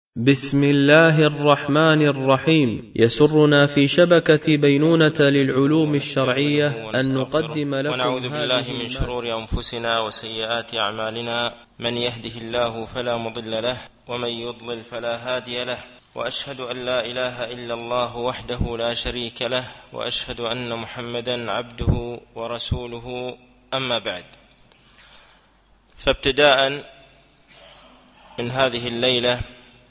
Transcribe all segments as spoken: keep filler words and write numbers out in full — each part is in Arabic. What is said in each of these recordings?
بسم الله الرحمن الرحيم. يسرنا في شبكة بينونة للعلوم الشرعية أن نقدم لكم ونعوذ بالله من شرور أنفسنا وسيئات أعمالنا، من يهده الله فلا مضل له ومن يضلل فلا هادي له، وأشهد أن لا إله إلا الله وحده لا شريك له، وأشهد أن محمدا عبده ورسوله. أما بعد، فابتداء من هذه الليلة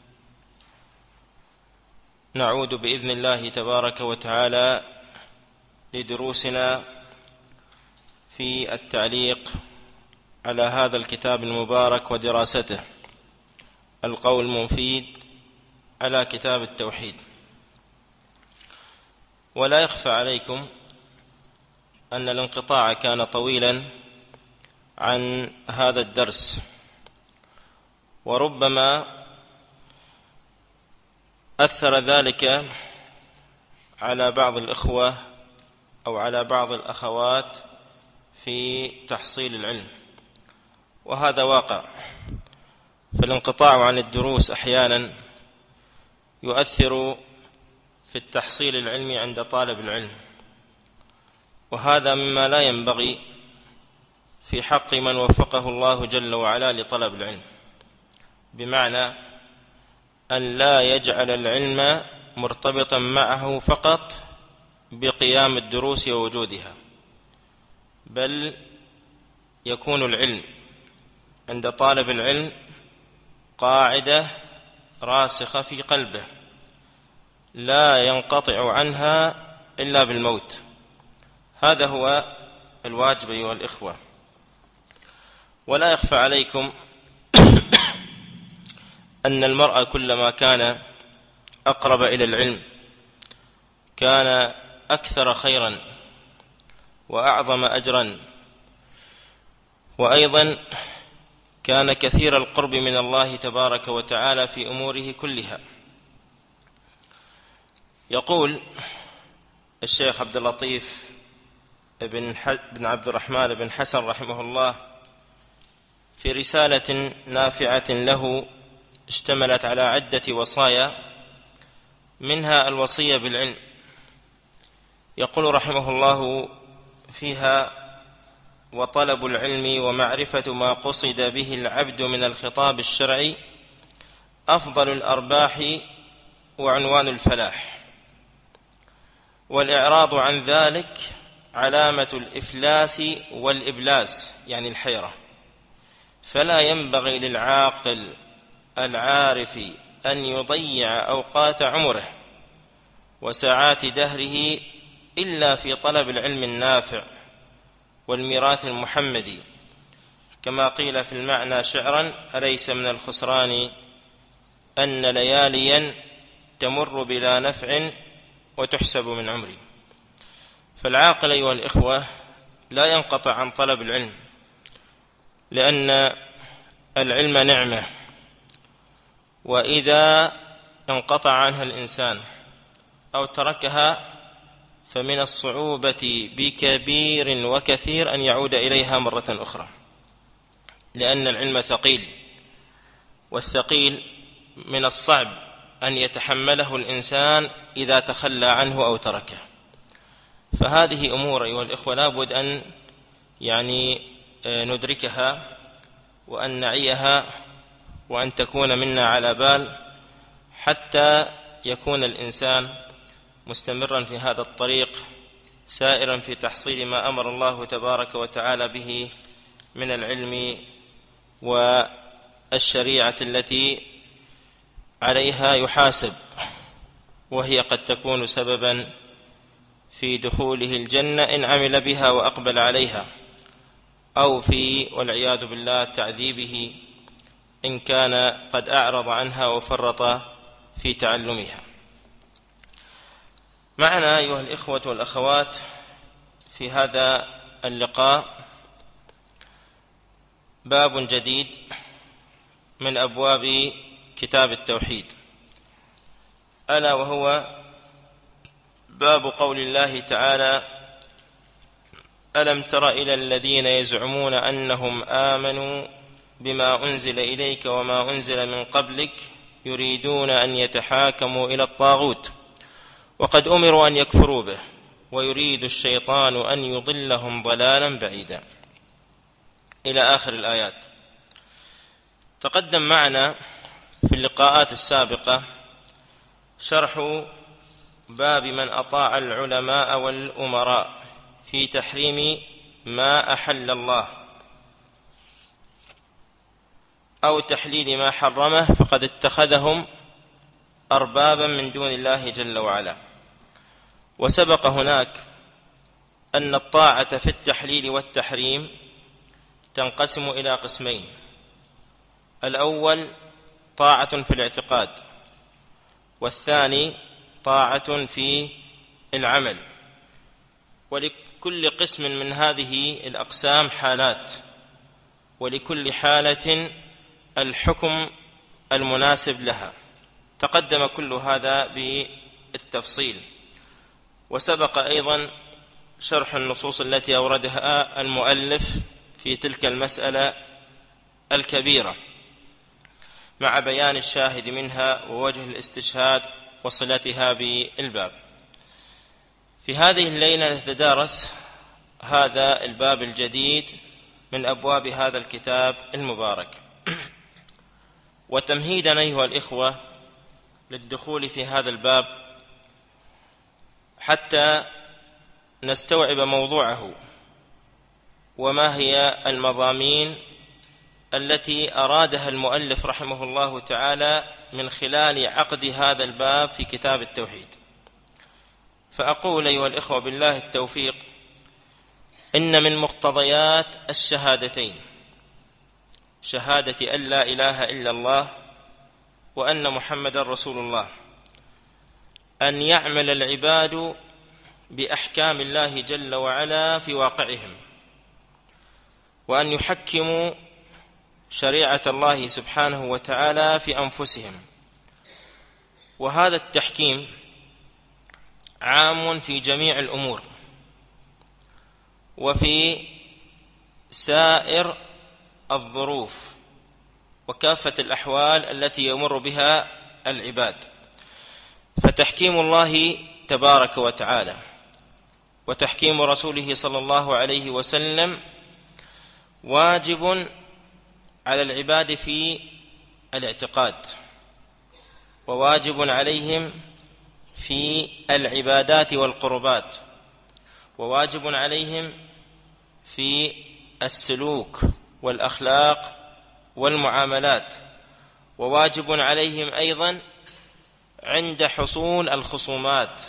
نعود بإذن الله تبارك وتعالى لدروسنا في التعليق على هذا الكتاب المبارك ودراسته، القول المفيد على كتاب التوحيد. ولا يخفى عليكم أن الانقطاع كان طويلا عن هذا الدرس، وربما أثر ذلك على بعض الإخوة أو على بعض الأخوات في تحصيل العلم، وهذا واقع. فالانقطاع عن الدروس أحيانا يؤثر في التحصيل العلمي عند طالب العلم، وهذا مما لا ينبغي في حق من وفقه الله جل وعلا لطلب العلم، بمعنى أن لا يجعل العلم مرتبطا معه فقط بقيام الدروس ووجودها، بل يكون العلم عند طالب العلم قاعدة راسخة في قلبه لا ينقطع عنها إلا بالموت. هذا هو الواجب أيها الإخوة. ولا يخفى عليكم أن المرء كلما كان أقرب إلى العلم كان أكثر خيرا وأعظم أجرا، وأيضا كان كثير القرب من الله تبارك وتعالى في أموره كلها. يقول الشيخ عبد اللطيف بن عبد الرحمن بن حسن رحمه الله في رسالة نافعة له اشتملت على عدة وصايا، منها الوصية بالعلم. يقول رحمه الله فيها: وطلب العلم ومعرفة ما قصد به العبد من الخطاب الشرعي أفضل الأرباح وعنوان الفلاح، والإعراض عن ذلك علامة الإفلاس والإبلاس، يعني الحيرة. فلا ينبغي للعاقل العارف أن يضيع أوقات عمره وساعات دهره إلا في طلب العلم النافع والميراث المحمدي، كما قيل في المعنى شعرا: أليس من الخسران أن لياليا تمر بلا نفع وتحسب من عمري. فالعاقل أيها الإخوة لا ينقطع عن طلب العلم، لأن العلم نعمة، وإذا انقطع عنها الإنسان أو تركها فمن الصعوبة بكبير وكثير أن يعود إليها مرة أخرى، لأن العلم ثقيل، والثقيل من الصعب أن يتحمله الإنسان إذا تخلى عنه أو تركه. فهذه أمور أيها الإخوة لابد أن يعني ندركها وأن نعيها وأن تكون منا على بال، حتى يكون الإنسان مستمرا في هذا الطريق سائرا في تحصيل ما أمر الله تبارك وتعالى به من العلم والشريعة التي عليها يحاسب، وهي قد تكون سببا في دخوله الجنة إن عمل بها وأقبل عليها، أو في والعياذ بالله تعذيبه إن كان قد أعرض عنها وفرط في تعلمها. معنا أيها الإخوة والأخوات في هذا اللقاء باب جديد من أبواب كتاب التوحيد، ألا وهو باب قول الله تعالى: ألم تر إلى الذين يزعمون أنهم آمنوا بما أنزل إليك وما أنزل من قبلك يريدون أن يتحاكموا إلى الطاغوت وقد أمروا أن يكفروا به ويريد الشيطان أن يضلهم ضلالا بعيدا، إلى آخر الآيات. تقدم معنا في اللقاءات السابقة شرح باب من أطاع العلماء والأمراء في تحريم ما أحل الله أو تحليل ما حرمه فقد اتخذهم أربابا من دون الله جل وعلا. وسبق هناك أن الطاعة في التحليل والتحريم تنقسم إلى قسمين: الأول طاعة في الاعتقاد، والثاني طاعة في العمل. ولكل قسم من هذه الأقسام حالات، ولكل حالة الحكم المناسب لها. تقدم كل هذا بالتفصيل، وسبق أيضا شرح النصوص التي أوردها المؤلف في تلك المسألة الكبيرة مع بيان الشاهد منها ووجه الاستشهاد وصلتها بالباب. في هذه الليلة نتدارس هذا الباب الجديد من أبواب هذا الكتاب المبارك. وتمهيدا أيها الإخوة للدخول في هذا الباب حتى نستوعب موضوعه وما هي المضامين التي أرادها المؤلف رحمه الله تعالى من خلال عقد هذا الباب في كتاب التوحيد. فأقول أيها الإخوة بالله التوفيق إن من مقتضيات الشهادتين، شهادة أن لا إله إلا الله وأن محمد رسول الله، أن يعمل العباد بأحكام الله جل وعلا في واقعهم، وأن يحكموا شريعة الله سبحانه وتعالى في أنفسهم. وهذا التحكيم عام في جميع الأمور وفي سائر الظروف وكافة الأحوال التي يمر بها العباد. فتحكيم الله تبارك وتعالى وتحكيم رسوله صلى الله عليه وسلم واجب على العباد في الاعتقاد، وواجب عليهم في العبادات والقربات، وواجب عليهم في السلوك والأخلاق والمعاملات، وواجب عليهم أيضا عند حصول الخصومات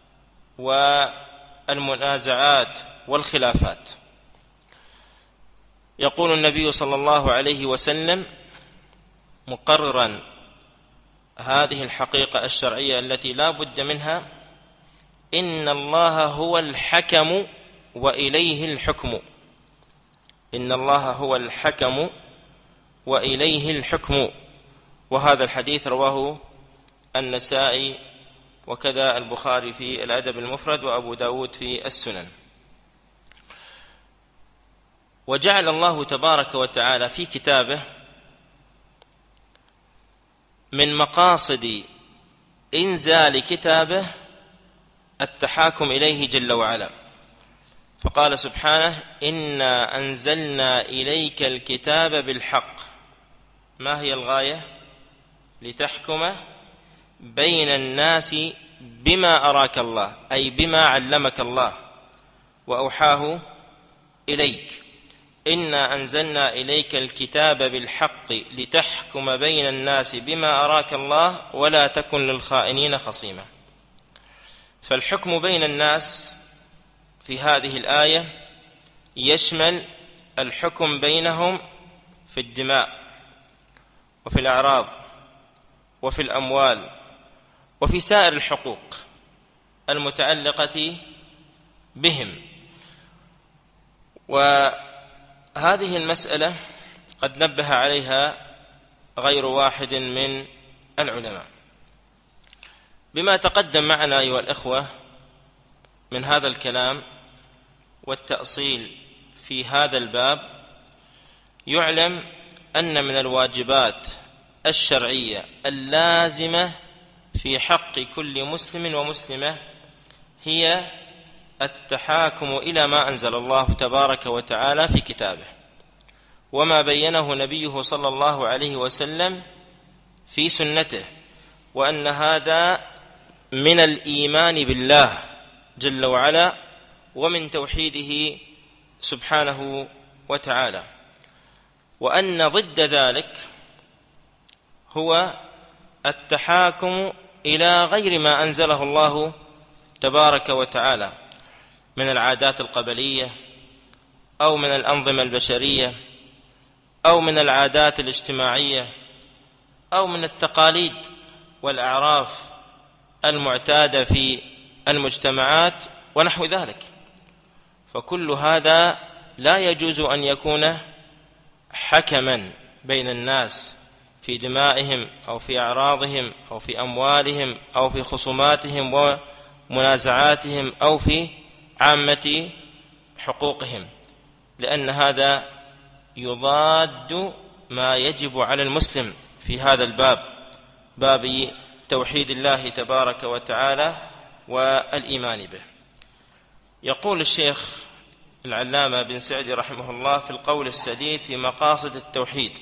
والمنازعات والخلافات. يقول النبي صلى الله عليه وسلم مقررا هذه الحقيقة الشرعية التي لا بد منها: إن الله هو الحكم وإليه الحكم. إن الله هو الحكم وإليه الحكم. وهذا الحديث رواه النسائي وكذا البخاري في الأدب المفرد وأبو داود في السنن. وجعل الله تبارك وتعالى في كتابه من مقاصد إنزال كتابه التحاكم إليه جل وعلا، فقال سبحانه: إنا أنزلنا إليك الكتاب بالحق. ما هي الغاية؟ لتحكم بين الناس بما أراك الله، أي بما علمك الله وأوحاه إليك. إنا أنزلنا إليك الكتاب بالحق لتحكم بين الناس بما أراك الله ولا تكن للخائنين خصيما. فالحكم بين الناس في هذه الآية يشمل الحكم بينهم في الدماء وفي الأعراض وفي الأموال وفي سائر الحقوق المتعلقة بهم. وهذه المسألة قد نبه عليها غير واحد من العلماء. بما تقدم معنا أيها الإخوة من هذا الكلام والتأصيل في هذا الباب، يعلم أن من الواجبات الشرعية اللازمة في حق كل مسلم ومسلمة هي التحاكم إلى ما أنزل الله تبارك وتعالى في كتابه وما بينه نبيه صلى الله عليه وسلم في سنته، وأن هذا من الإيمان بالله جل وعلا ومن توحيده سبحانه وتعالى، وأن ضد ذلك هو التحاكم إلى غير ما أنزله الله تبارك وتعالى من العادات القبلية أو من الأنظمة البشرية أو من العادات الاجتماعية أو من التقاليد والأعراف المعتادة في المجتمعات ونحو ذلك. فكل هذا لا يجوز أن يكون حكما بين الناس في دمائهم أو في أعراضهم أو في أموالهم أو في خصوماتهم ومنازعاتهم أو في عامة حقوقهم، لأن هذا يضاد ما يجب على المسلم في هذا الباب، باب توحيد الله تبارك وتعالى والإيمان به. يقول الشيخ العلامة بن سعدي رحمه الله في القول السديد في مقاصد التوحيد: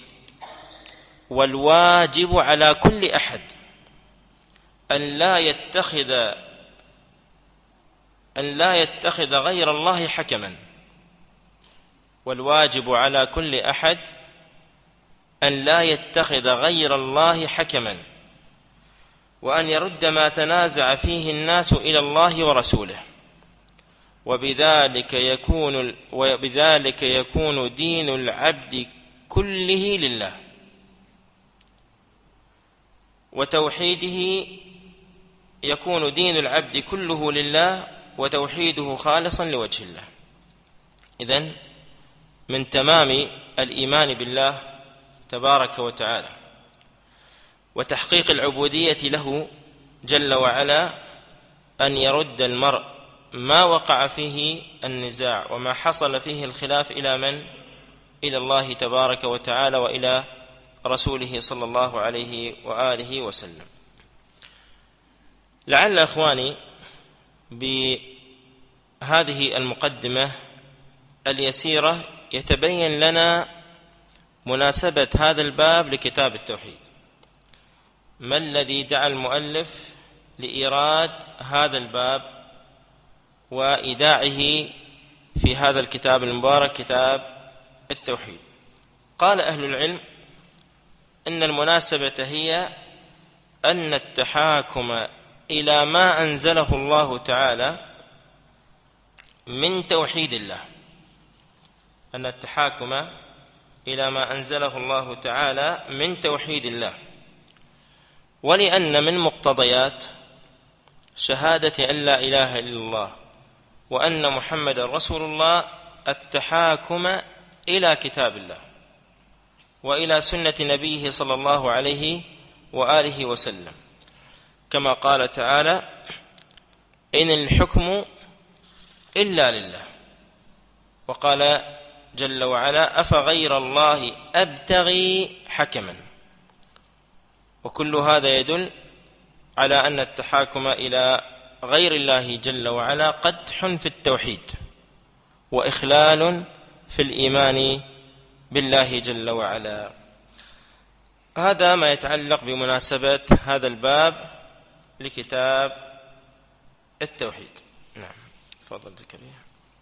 والواجب على كل أحد أن لا يتخذ أن لا يتخذ غير الله حكما. والواجب على كل أحد أن لا يتخذ غير الله حكما، وأن يرد ما تنازع فيه الناس إلى الله ورسوله، وبذلك يكون وبذلك يكون دين العبد كله لله، وتوحيده يكون دين العبد كله لله وتوحيده خالصا لوجه الله. إذن من تمام الإيمان بالله تبارك وتعالى وتحقيق العبودية له جل وعلا أن يرد المرء ما وقع فيه النزاع وما حصل فيه الخلاف إلى من؟ إلى الله تبارك وتعالى وإلى رسوله صلى الله عليه وآله وسلم. لعل أخواني بهذه المقدمة اليسيرة يتبين لنا مناسبة هذا الباب لكتاب التوحيد. ما الذي دعا المؤلف لإيراد هذا الباب وإيداعه في هذا الكتاب المبارك كتاب التوحيد؟ قال أهل العلم إن المناسبة هي أن التحاكم إلى ما أنزله الله تعالى من توحيد الله أن التحاكم إلى ما أنزله الله تعالى من توحيد الله، ولأن من مقتضيات شهادة أن لا إله إلا الله وأن محمد رسول الله التحاكم إلى كتاب الله وإلى سنة نبيه صلى الله عليه وآله وسلم، كما قال تعالى: إن الحكم إلا لله. وقال جل وعلا: أفغير الله أبتغي حكما. وكل هذا يدل على أن التحاكم إلى غير الله جل وعلا قدح في التوحيد وإخلال في الإيمان بالله جل وعلا. هذا ما يتعلق بمناسبة هذا الباب لكتاب التوحيد. نعم، تفضل زكريا.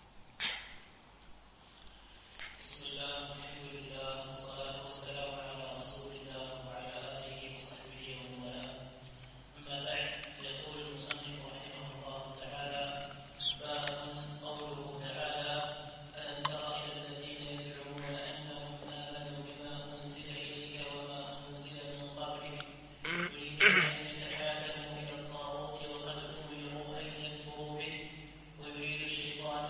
بسم الله والحمد لله والصلاة والسلام على رسول الله وعلى آله وصحبه ومن والاه. أما بعد، فيقول المصنف رحمه الله تعالى: باب قوله تعالى: ألم تر إلى الذين يزعمون أنهم آمنوا بما أنزل إليك وما أنزل من قبلك يريدون أن يتحاكموا إلى الطاغوت وقد أمروا أن يكفروا به ويريد الشيطان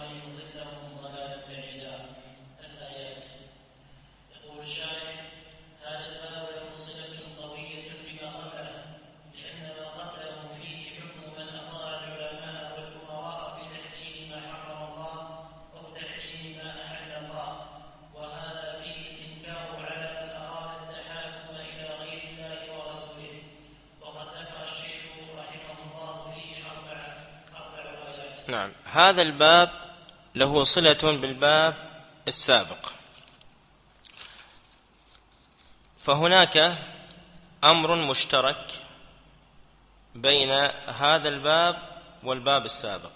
نعم، هذا الباب له صلة بالباب السابق، فهناك أمر مشترك بين هذا الباب والباب السابق،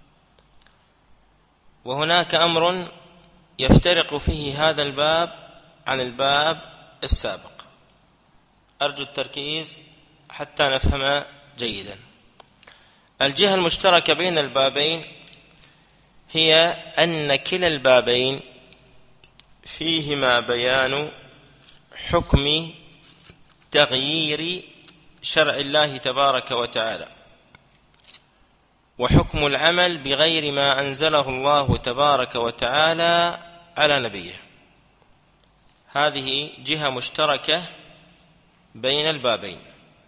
وهناك أمر يفترق فيه هذا الباب عن الباب السابق. أرجو التركيز حتى نفهم جيدا. الجهة المشتركة بين البابين هي أن كلا البابين فيهما بيان حكم تغيير شرع الله تبارك وتعالى، وحكم العمل بغير ما أنزله الله تبارك وتعالى على نبيه. هذه جهة مشتركة بين البابين.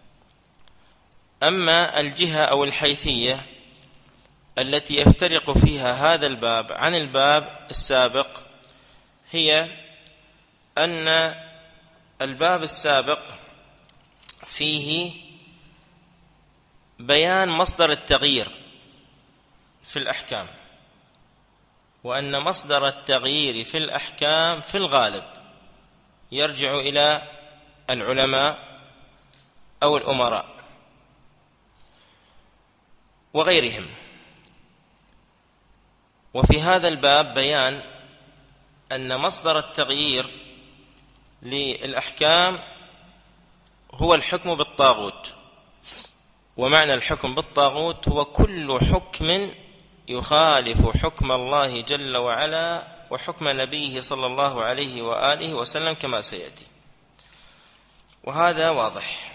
أما الجهة أو الحيثية التي يفترق فيها هذا الباب عن الباب السابق هي أن الباب السابق فيه بيان مصدر التغيير في الأحكام، وأن مصدر التغيير في الأحكام في الغالب يرجع إلى العلماء أو الأمراء وغيرهم. وفي هذا الباب بيان أن مصدر التغيير للأحكام هو الحكم بالطاغوت، ومعنى الحكم بالطاغوت هو كل حكم يخالف حكم الله جل وعلا وحكم نبيه صلى الله عليه وآله وسلم كما سيأتي، وهذا واضح.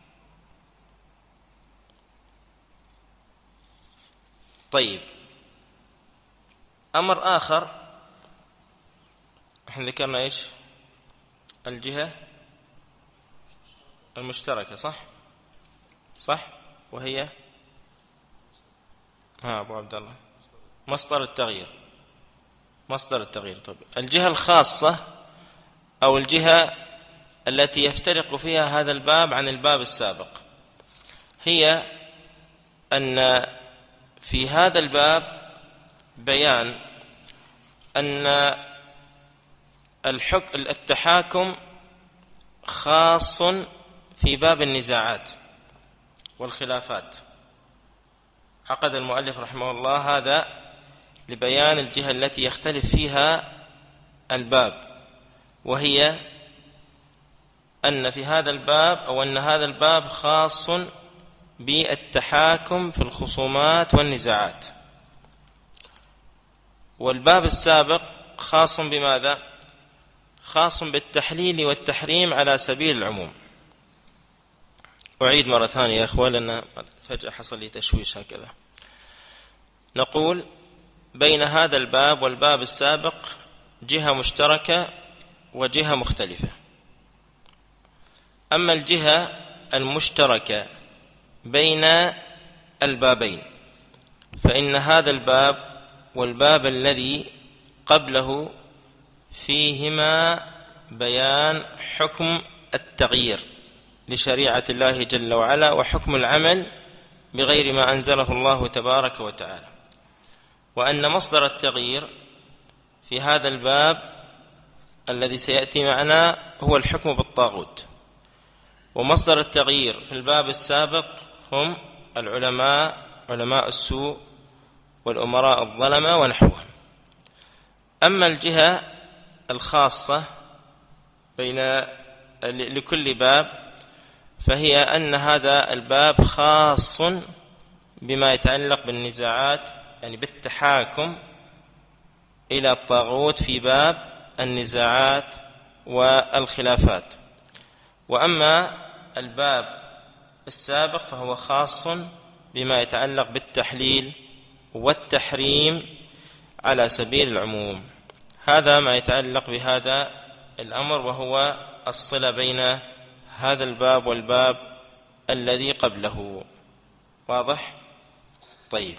طيب، أمر آخر، احنا ذكرنا ايش؟ الجهة المشتركة، صح صح وهي ها أبو عبد الله مصدر التغيير. مصدر التغيير. طيب، الجهة الخاصة أو الجهة التي يفترق فيها هذا الباب عن الباب السابق هي أن في هذا الباب بيان أن الحكم التحاكم خاص في باب النزاعات والخلافات. عقد المؤلف رحمه الله هذا لبيان الجهة التي يختلف فيها الباب، وهي أن في هذا الباب أو أن هذا الباب خاص بالتحاكم في الخصومات والنزاعات، والباب السابق خاص بماذا؟ خاص بالتحليل والتحريم على سبيل العموم. أعيد مرة ثانية يا أخوة لأن فجأة حصل لي تشويش هكذا. نقول بين هذا الباب والباب السابق جهة مشتركة وجهة مختلفة. أما الجهة المشتركة بين البابين فإن هذا الباب والباب الذي قبله فيهما بيان حكم التغيير لشريعة الله جل وعلا وحكم العمل بغير ما أنزله الله تبارك وتعالى، وأن مصدر التغيير في هذا الباب الذي سيأتي معنا هو الحكم بالطاغوت، ومصدر التغيير في الباب السابق هم العلماء، علماء السوء والأمراء الظلمة ونحوهم. أما الجهة الخاصة بين لكل باب فهي أن هذا الباب خاص بما يتعلق بالنزاعات، يعني بالتحاكم إلى الطاغوت في باب النزاعات والخلافات. وأما الباب السابق فهو خاص بما يتعلق بالتحليل والتحريم على سبيل العموم. هذا ما يتعلق بهذا الأمر، وهو الصلة بين هذا الباب والباب الذي قبله. واضح؟ طيب،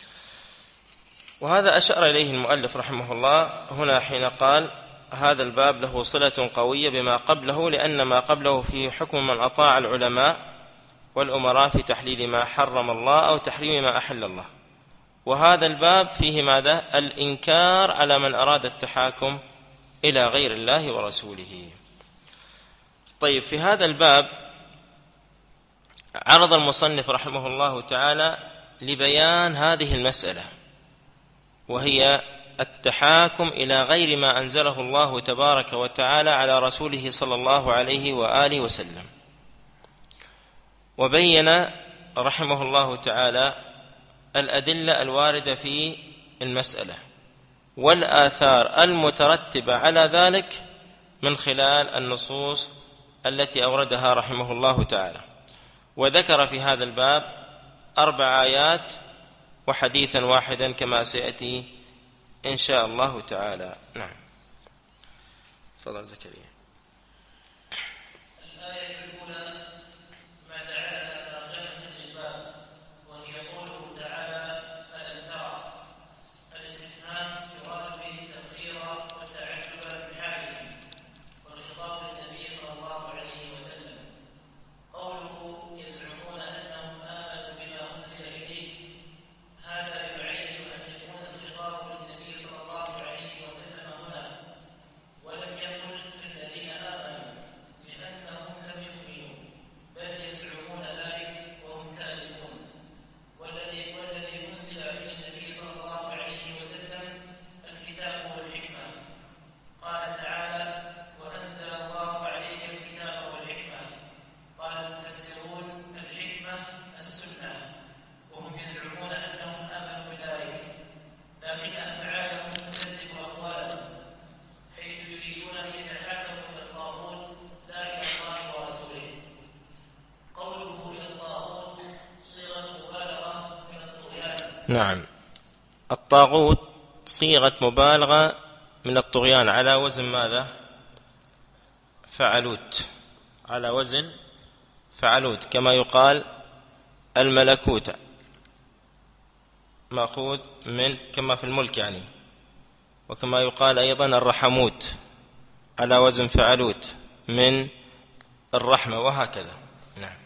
وهذا أشار إليه المؤلف رحمه الله هنا حين قال هذا الباب له صلة قوية بما قبله، لأن ما قبله فيه حكم من أطاع العلماء والأمراء في تحليل ما حرم الله أو تحريم ما أحل الله، وهذا الباب فيه ماذا؟ الإنكار على من أراد التحاكم إلى غير الله ورسوله. طيب، في هذا الباب عرض المصنف رحمه الله تعالى لبيان هذه المسألة، وهي التحاكم إلى غير ما أنزله الله تبارك وتعالى على رسوله صلى الله عليه وآله وسلم. وبين رحمه الله تعالى الأدلة الواردة في المسألة والآثار المترتبة على ذلك من خلال النصوص التي أوردها رحمه الله تعالى. وذكر في هذا الباب أربع آيات وحديثا واحدا كما سيأتي إن شاء الله تعالى. نعم، تفضل زكريا. الآية الأولى ما دعا ترجمة الباب، وهي قوله تعالى ألم ترى. الاستفهام يراد به التقرير والتعجب بحالهم، والخطاب للنبي صلى الله عليه وسلم. قوله يزعمون أنهم آمنوا بما أنزل إليك، هذا يعين أن يكون الخطاب للنبي صلى الله عليه وسلم هنا، ولم يقل الذين آمنوا، لأنهم لم يؤمنوا، بل يزعمون ذلك وهم كاذبون. والذي والذي أنزل إلى النبي صلى الله عليه وسلم الكتاب والحكمة. قال تعالى: وأنزل الله عليك الكتاب والحكمة. قال المفسرون: الحكمة السنة، وهم يزعمون أنهم آمنوا بذلك، لكن أفعالهم تكذب أقوالهم، حيث يريدون أن يتحاكموا إلى الطاغوت لا إلى الله ورسوله. قوله إلى الطاغوت صيغة مبالغة من الطغيان. نعم، الطاغوت صيغة مبالغة من الطغيان، على وزن ماذا؟ فعلوت، على وزن فعلوت. كما يقال الملكوت مأخوذ من كما في الملك يعني، وكما يقال أيضا الرحموت على وزن فعلوت من الرحمة، وهكذا. نعم.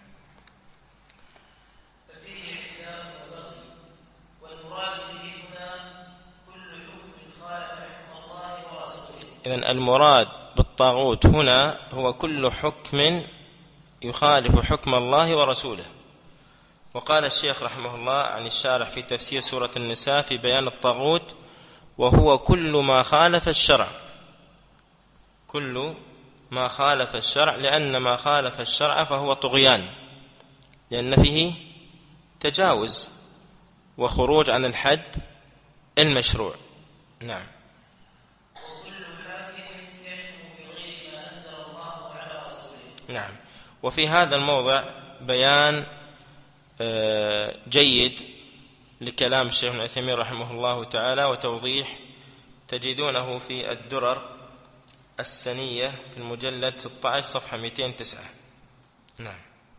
ففيه اعتداء وبغي، والمراد به هنا كل حكم خالف حكم الله ورسوله. إذن المراد بالطاغوت هنا هو كل حكم يخالف حكم الله ورسوله. وقال الشيخ رحمه الله عن الشارح في تفسير سورة النساء في بيان الطاغوت: وهو كل ما خالف الشرع. كل ما خالف الشرع، لأن ما خالف الشرع فهو طغيان، لأن فيه تجاوز وخروج عن الحد المشروع. نعم. وكل حاكم يحكم بغير ما أنزل الله على رسوله. نعم. وفي هذا الموضع بيان جيد لكلام الشيخ ابن عثيمين رحمه الله تعالى، وتوضيح تجدونه في الدرر السنية في المجلد ستة عشر صفحة مئتين وتسعة. نعم.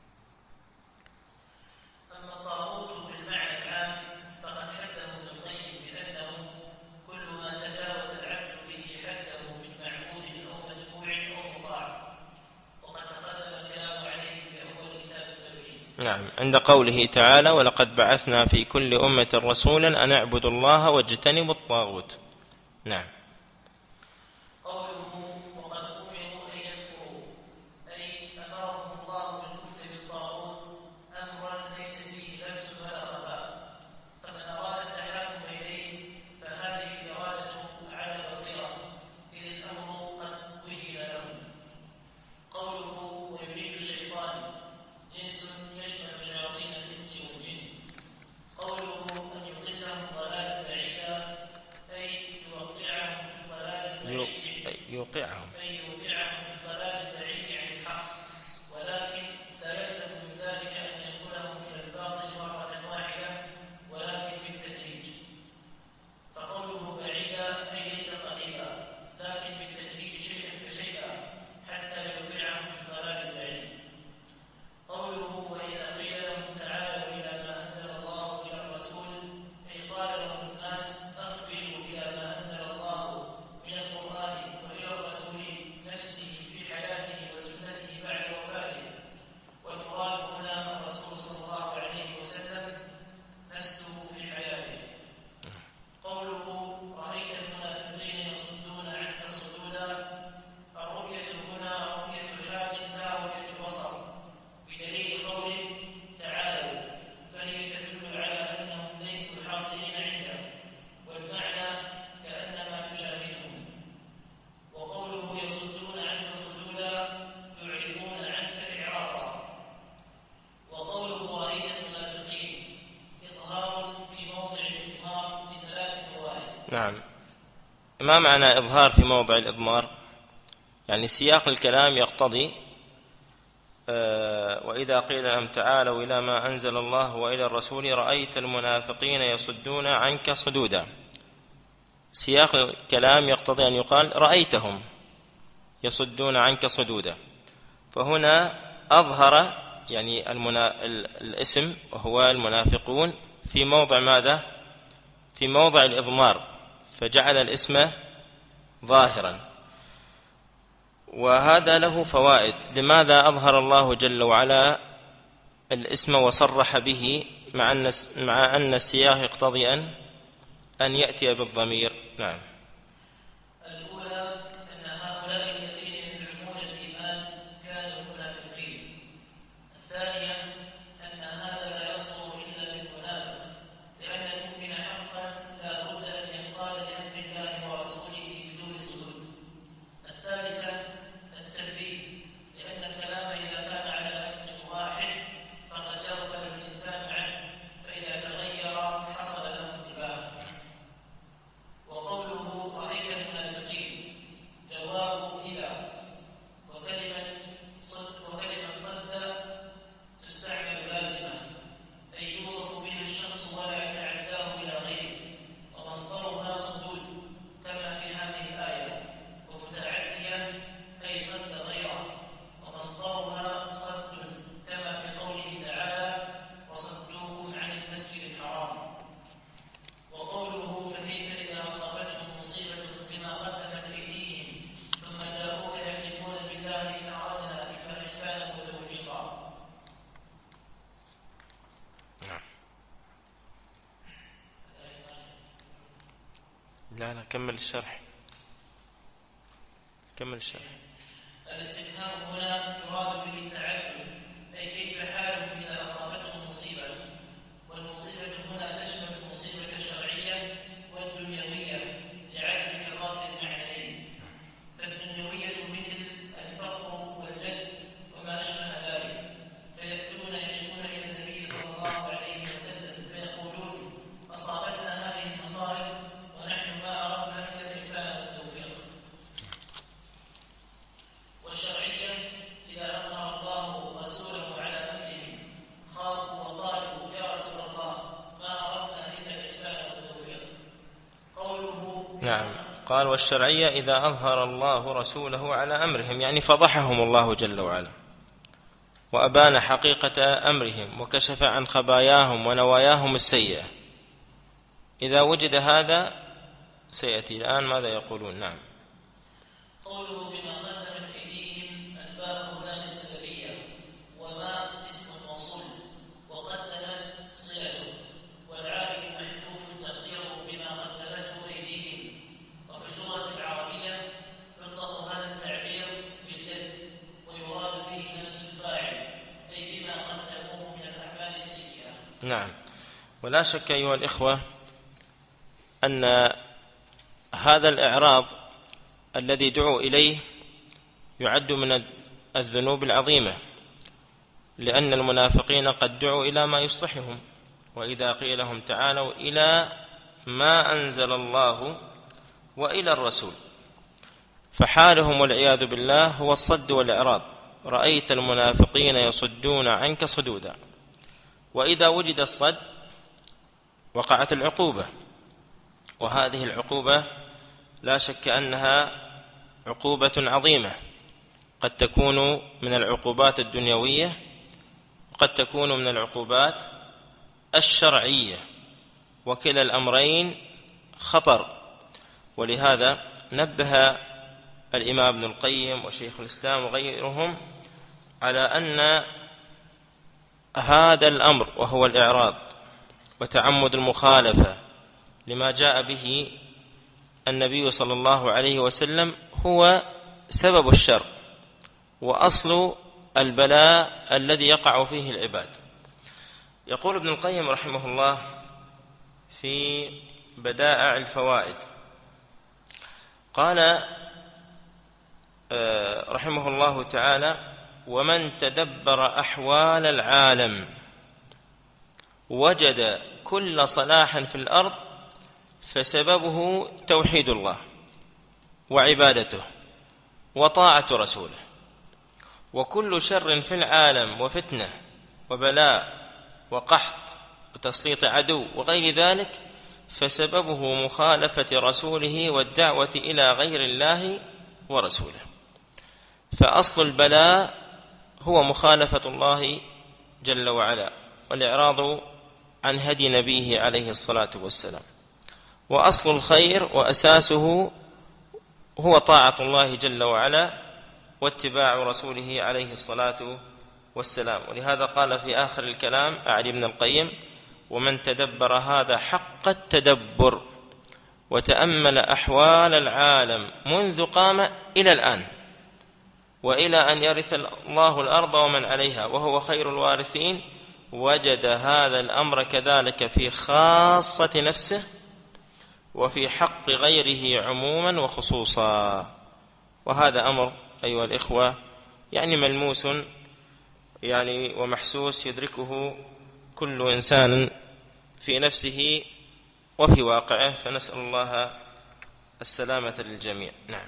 أما الطاغوت بالمعنى العام فقد حده ابن القيم بأنه كل ما تجاوز العبد به حده من معبود أو متبوع أو مطاع، وقد تقدم الكلام عليه في أول كتاب التوحيد. نعم، عند قوله تعالى: ولقد بعثنا في كل أمة رسولا أن اعبدوا الله واجتنبوا الطاغوت. نعم. قوله وقد أمروا أن يكفروا، أي أمرهم الله بالكفر بالطاغوت أمرا ليس فيه لبس ولا خفاء. فمن أراد التحاكم إليه فهذه الإرادة على بصيرة، إذ الأمر قد بين لهم. قوله ويريد الشيطان جنس يشمل شياطين الإنس والجن. قوله أن يضلهم ضلالا بعيدا، أي يوقعهم نعم. ما معنى إظهار في موضع الإضمار؟ يعني سياق الكلام يقتضي آه وإذا قيل لهم تعالوا إلى ما أنزل الله وإلى الرسول رأيت المنافقين يصدون عنك صدودا. سياق الكلام يقتضي أن يقال رأيتهم يصدون عنك صدودا. فهنا أظهر يعني المنا... الاسم وهو المنافقون في موضع ماذا؟ في موضع الإضمار، فجعل الاسم ظاهرا. وهذا له فوائد. لماذا أظهر الله جل وعلا الاسم وصرح به مع أن مع أن السياق يقتضي أن أن يأتي بالضمير؟ نعم. الأولى أن هؤلاء الذين يزعمون الإيمان كانوا منافقين. الثانية أن هذا لا يصدر إلا بالمنافق، لأن المؤمن حقا لا بد أن ينقاد لأمر الله ورسوله بدون سدود. الثالثة التنبيه، لأن الكلام إذا كان على اسم واحد فقد يغفل الإنسان عنه، فإذا تغير حصل له انتباه. وقوله رأيت المنافقين جواب إذا، وكلمة صد وكلمة صد تستعمل لازمة، أي يوصف بها الشخص ولا يتعداه إلى غيره، ومصدرها صدود كما في هذه الآية، ومتعدية أي صد غيره، ومصدرها صد كما في قوله تعالى وصدوكم عن المسجد الحرام. وقوله فكيف إذا أصابتهم مصيبة بما قدمت أيديهم ثم جاءوك يحلفون بالله إن أردنا إلا إحسانا وتوفيقا. لا لا كمل الشرح كمل الشرح. الاستفهام هنا يراد به التعجب، أي كيف حالهم إذا أصابتهم مصيبة، والمصيبة هنا تشمل المصيبة الشرعية والدنيوية لعدم تضاد المعنيين. فالدنيوية مثل الفقر والجد وما أشبه ذلك، فيأتون يشكون إلى النبي صلى الله عليه وسلم فيقولون أصابتنا هذه المصائب ونحن ما أردنا إلا الإحسان والتوفيق. والشرعية إذا أظهر الله رسوله على أمرهم خافوا وقالوا يا رسول الله ما أردنا إلا الإحسان والتوفيق. قوله نعم. قال والشرعية إذا أظهر الله رسوله على أمرهم، يعني فضحهم الله جل وعلا وأبان حقيقة أمرهم وكشف عن خباياهم ونواياهم السيئة. إذا وجد هذا سيأتي الآن ماذا يقولون. نعم. قوله بما قدمت أيديهم، الباء هنا للسببية، وما اسم موصول، وقدمت صلته، والعائد محذوف تقديره بما قدمته أيديهم. وفي اللغة العربية يطلق هذا التعبير باليد، ويراد به نفس الفاعل، أي بما قدموه من الأعمال السيئة. نعم. ولا شك أيها الإخوة أن هذا الإعراض الذي دعوا إليه يعد من الذنوب العظيمة، لأن المنافقين قد دعوا إلى ما يصلحهم، وإذا قيل لهم تعالوا إلى ما أنزل الله وإلى الرسول، فحالهم والعياذ بالله هو الصد والإعراض. رأيت المنافقين يصدون عنك صدودا. وإذا وجد الصد وقعت العقوبة، وهذه العقوبة لا شك أنها عقوبة عظيمة، قد تكون من العقوبات الدنيوية وقد تكون من العقوبات الشرعية، وكلا الأمرين خطر. ولهذا نبه الإمام ابن القيم وشيخ الإسلام وغيرهم على أن هذا الأمر وهو الإعراض وتعمد المخالفة لما جاء به النبي صلى الله عليه وسلم هو سبب الشر وأصل البلاء الذي يقع فيه العباد. يقول ابن القيم رحمه الله في بدائع الفوائد، قال رحمه الله تعالى: ومن تدبر أحوال العالم وجد كل صلاح في الأرض فسببه توحيد الله وعبادته وطاعة رسوله. وكل شر في العالم وفتنة وبلاء وقحط وتسليط عدو وغير ذلك فسببه مخالفة رسوله والدعوة إلى غير الله ورسوله. فأصل البلاء هو مخالفة الله جل وعلا والإعراض عن هدي نبيه عليه الصلاة والسلام، وأصل الخير وأساسه هو طاعة الله جل وعلا واتباع رسوله عليه الصلاة والسلام. ولهذا قال في آخر الكلام أعلي ابن القيم: ومن تدبر هذا حق التدبر وتأمل أحوال العالم منذ قام إلى الآن وإلى أن يرث الله الأرض ومن عليها وهو خير الوارثين، وجد هذا الأمر كذلك في خاصة نفسه وفي حق غيره عموما وخصوصا. وهذا أمر أيها الإخوة يعني ملموس يعني ومحسوس يدركه كل إنسان في نفسه وفي واقعه، فنسأل الله السلامة للجميع. نعم.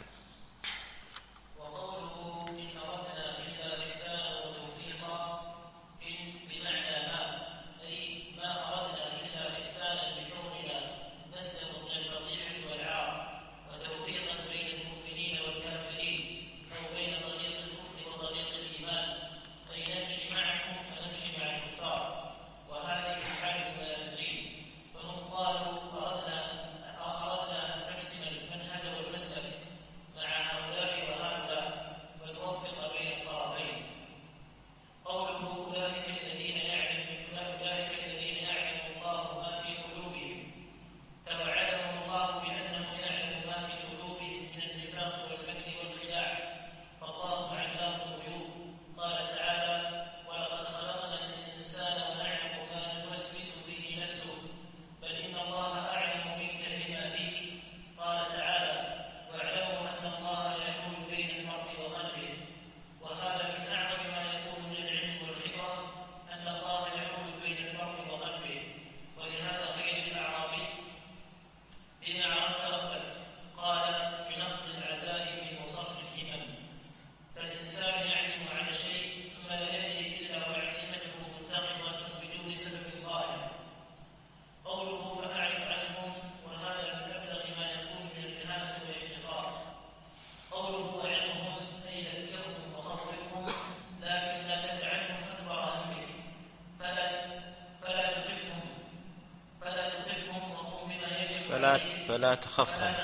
فلا فلا تخفهم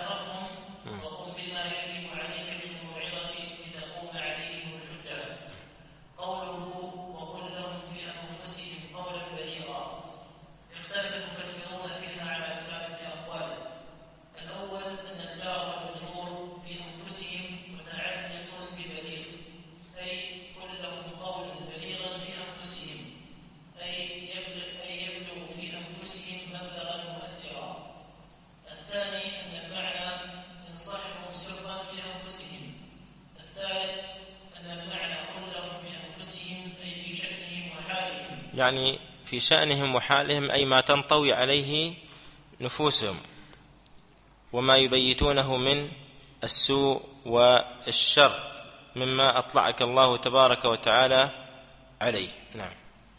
وقم بما يجب عليك من الموعظة لتقوم عليهم الحجة. قوله وقل لهم في أنفسهم قولا بليغا، اختلف المفسرون فيها على ثلاثة أقوال. الأول أن الجار والمجرور في أنفسهم متعلق ببليغ، أي قل لهم قولا بليغا في أنفسهم، أي يبلغ, أي يبلغ في أنفسهم مبلغا مؤثرا. الثاني أن المعنى انصحهم سرا في أنفسهم. الثالث أن المعنى قل لهم في أنفسهم أي في شأنهم وحالهم، يعني في شأنهم وحالهم أي ما تنطوي عليه نفوسهم وما يبيتونه من السوء والشر مما أطلعك الله تبارك وتعالى عليه. نعم.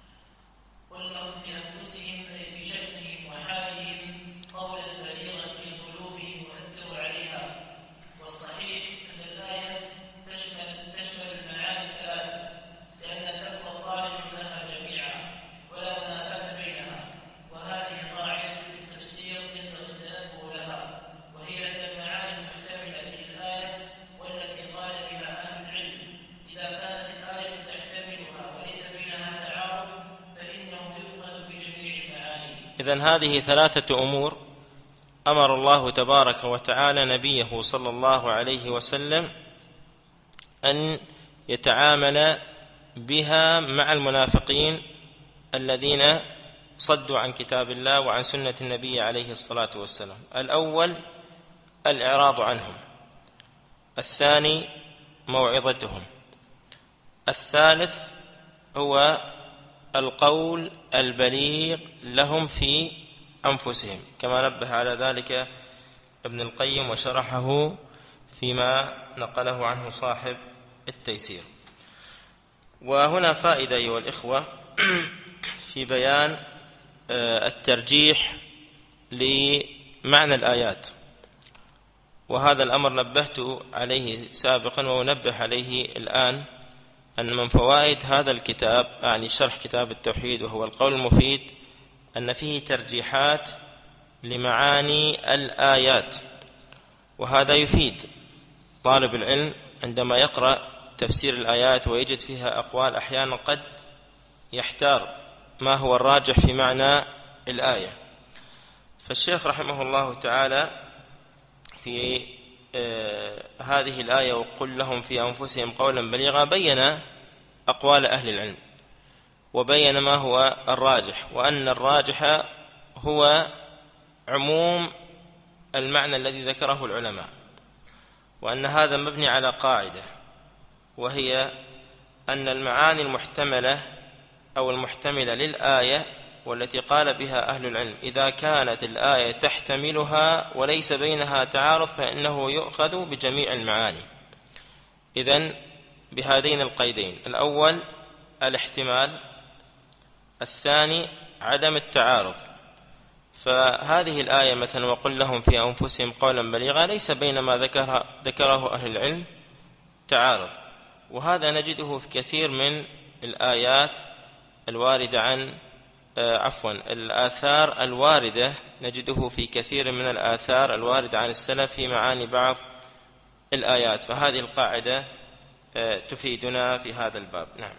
قل لهم في أنفسهم أي في شأنهم وحالهم قولا بليغا في قلوبهم وأثروا عليها. والصحيح أن الآية تشمل تشمل المعاني الثلاثة، لأن اللفظ صالح لها جميعا ولا منافاة بينها. وهذه قاعدة في التفسير ينبغي التنبه لها، وهي أن المعاني المحتملة للآية والتي قال بها أهل العلم إذا كانت الآية تحتملها وليس بينها تعارض فإنه يؤخذ بجميع المعاني. إذن هذه ثلاثة أمور أمر الله تبارك وتعالى نبيه صلى الله عليه وسلم أن يتعامل بها مع المنافقين الذين صدوا عن كتاب الله وعن سنة النبي عليه الصلاة والسلام. الأول الإعراض عنهم، الثاني موعظتهم، الثالث هو القول البليغ لهم في أنفسهم، كما نبه على ذلك ابن القيم وشرحه فيما نقله عنه صاحب التيسير. وهنا فائدة أيها الإخوة في بيان الترجيح لمعنى الآيات، وهذا الأمر نبهت عليه سابقا وأنبه عليه الآن، أن من فوائد هذا الكتاب يعني شرح كتاب التوحيد وهو القول المفيد أن فيه ترجيحات لمعاني الآيات، وهذا يفيد طالب العلم عندما يقرأ تفسير الآيات ويجد فيها أقوال أحيانا قد يحتار ما هو الراجح في معنى الآية. فالشيخ رحمه الله تعالى في آه هذه الآية وقل لهم في أنفسهم قولا بليغا بين أقوال أهل العلم وبين ما هو الراجح، وأن الراجح هو عموم المعنى الذي ذكره العلماء، وأن هذا مبني على قاعدة، وهي أن المعاني المحتملة أو المحتملة للآية والتي قال بها أهل العلم إذا كانت الآية تحتملها وليس بينها تعارض فإنه يؤخذ بجميع المعاني. إذن بهذين القيدين، الأول الاحتمال، الثاني عدم التعارض. فهذه الآية مثلا وقل لهم في أنفسهم قولا بليغا ليس بين ما ذكره, ذكره أهل العلم تعارض، وهذا نجده في كثير من الآيات الواردة عن آه عفوا الآثار الواردة، نجده في كثير من الآثار الواردة عن السلف في معاني بعض الآيات. فهذه القاعدة آه تفيدنا في هذا الباب. نعم.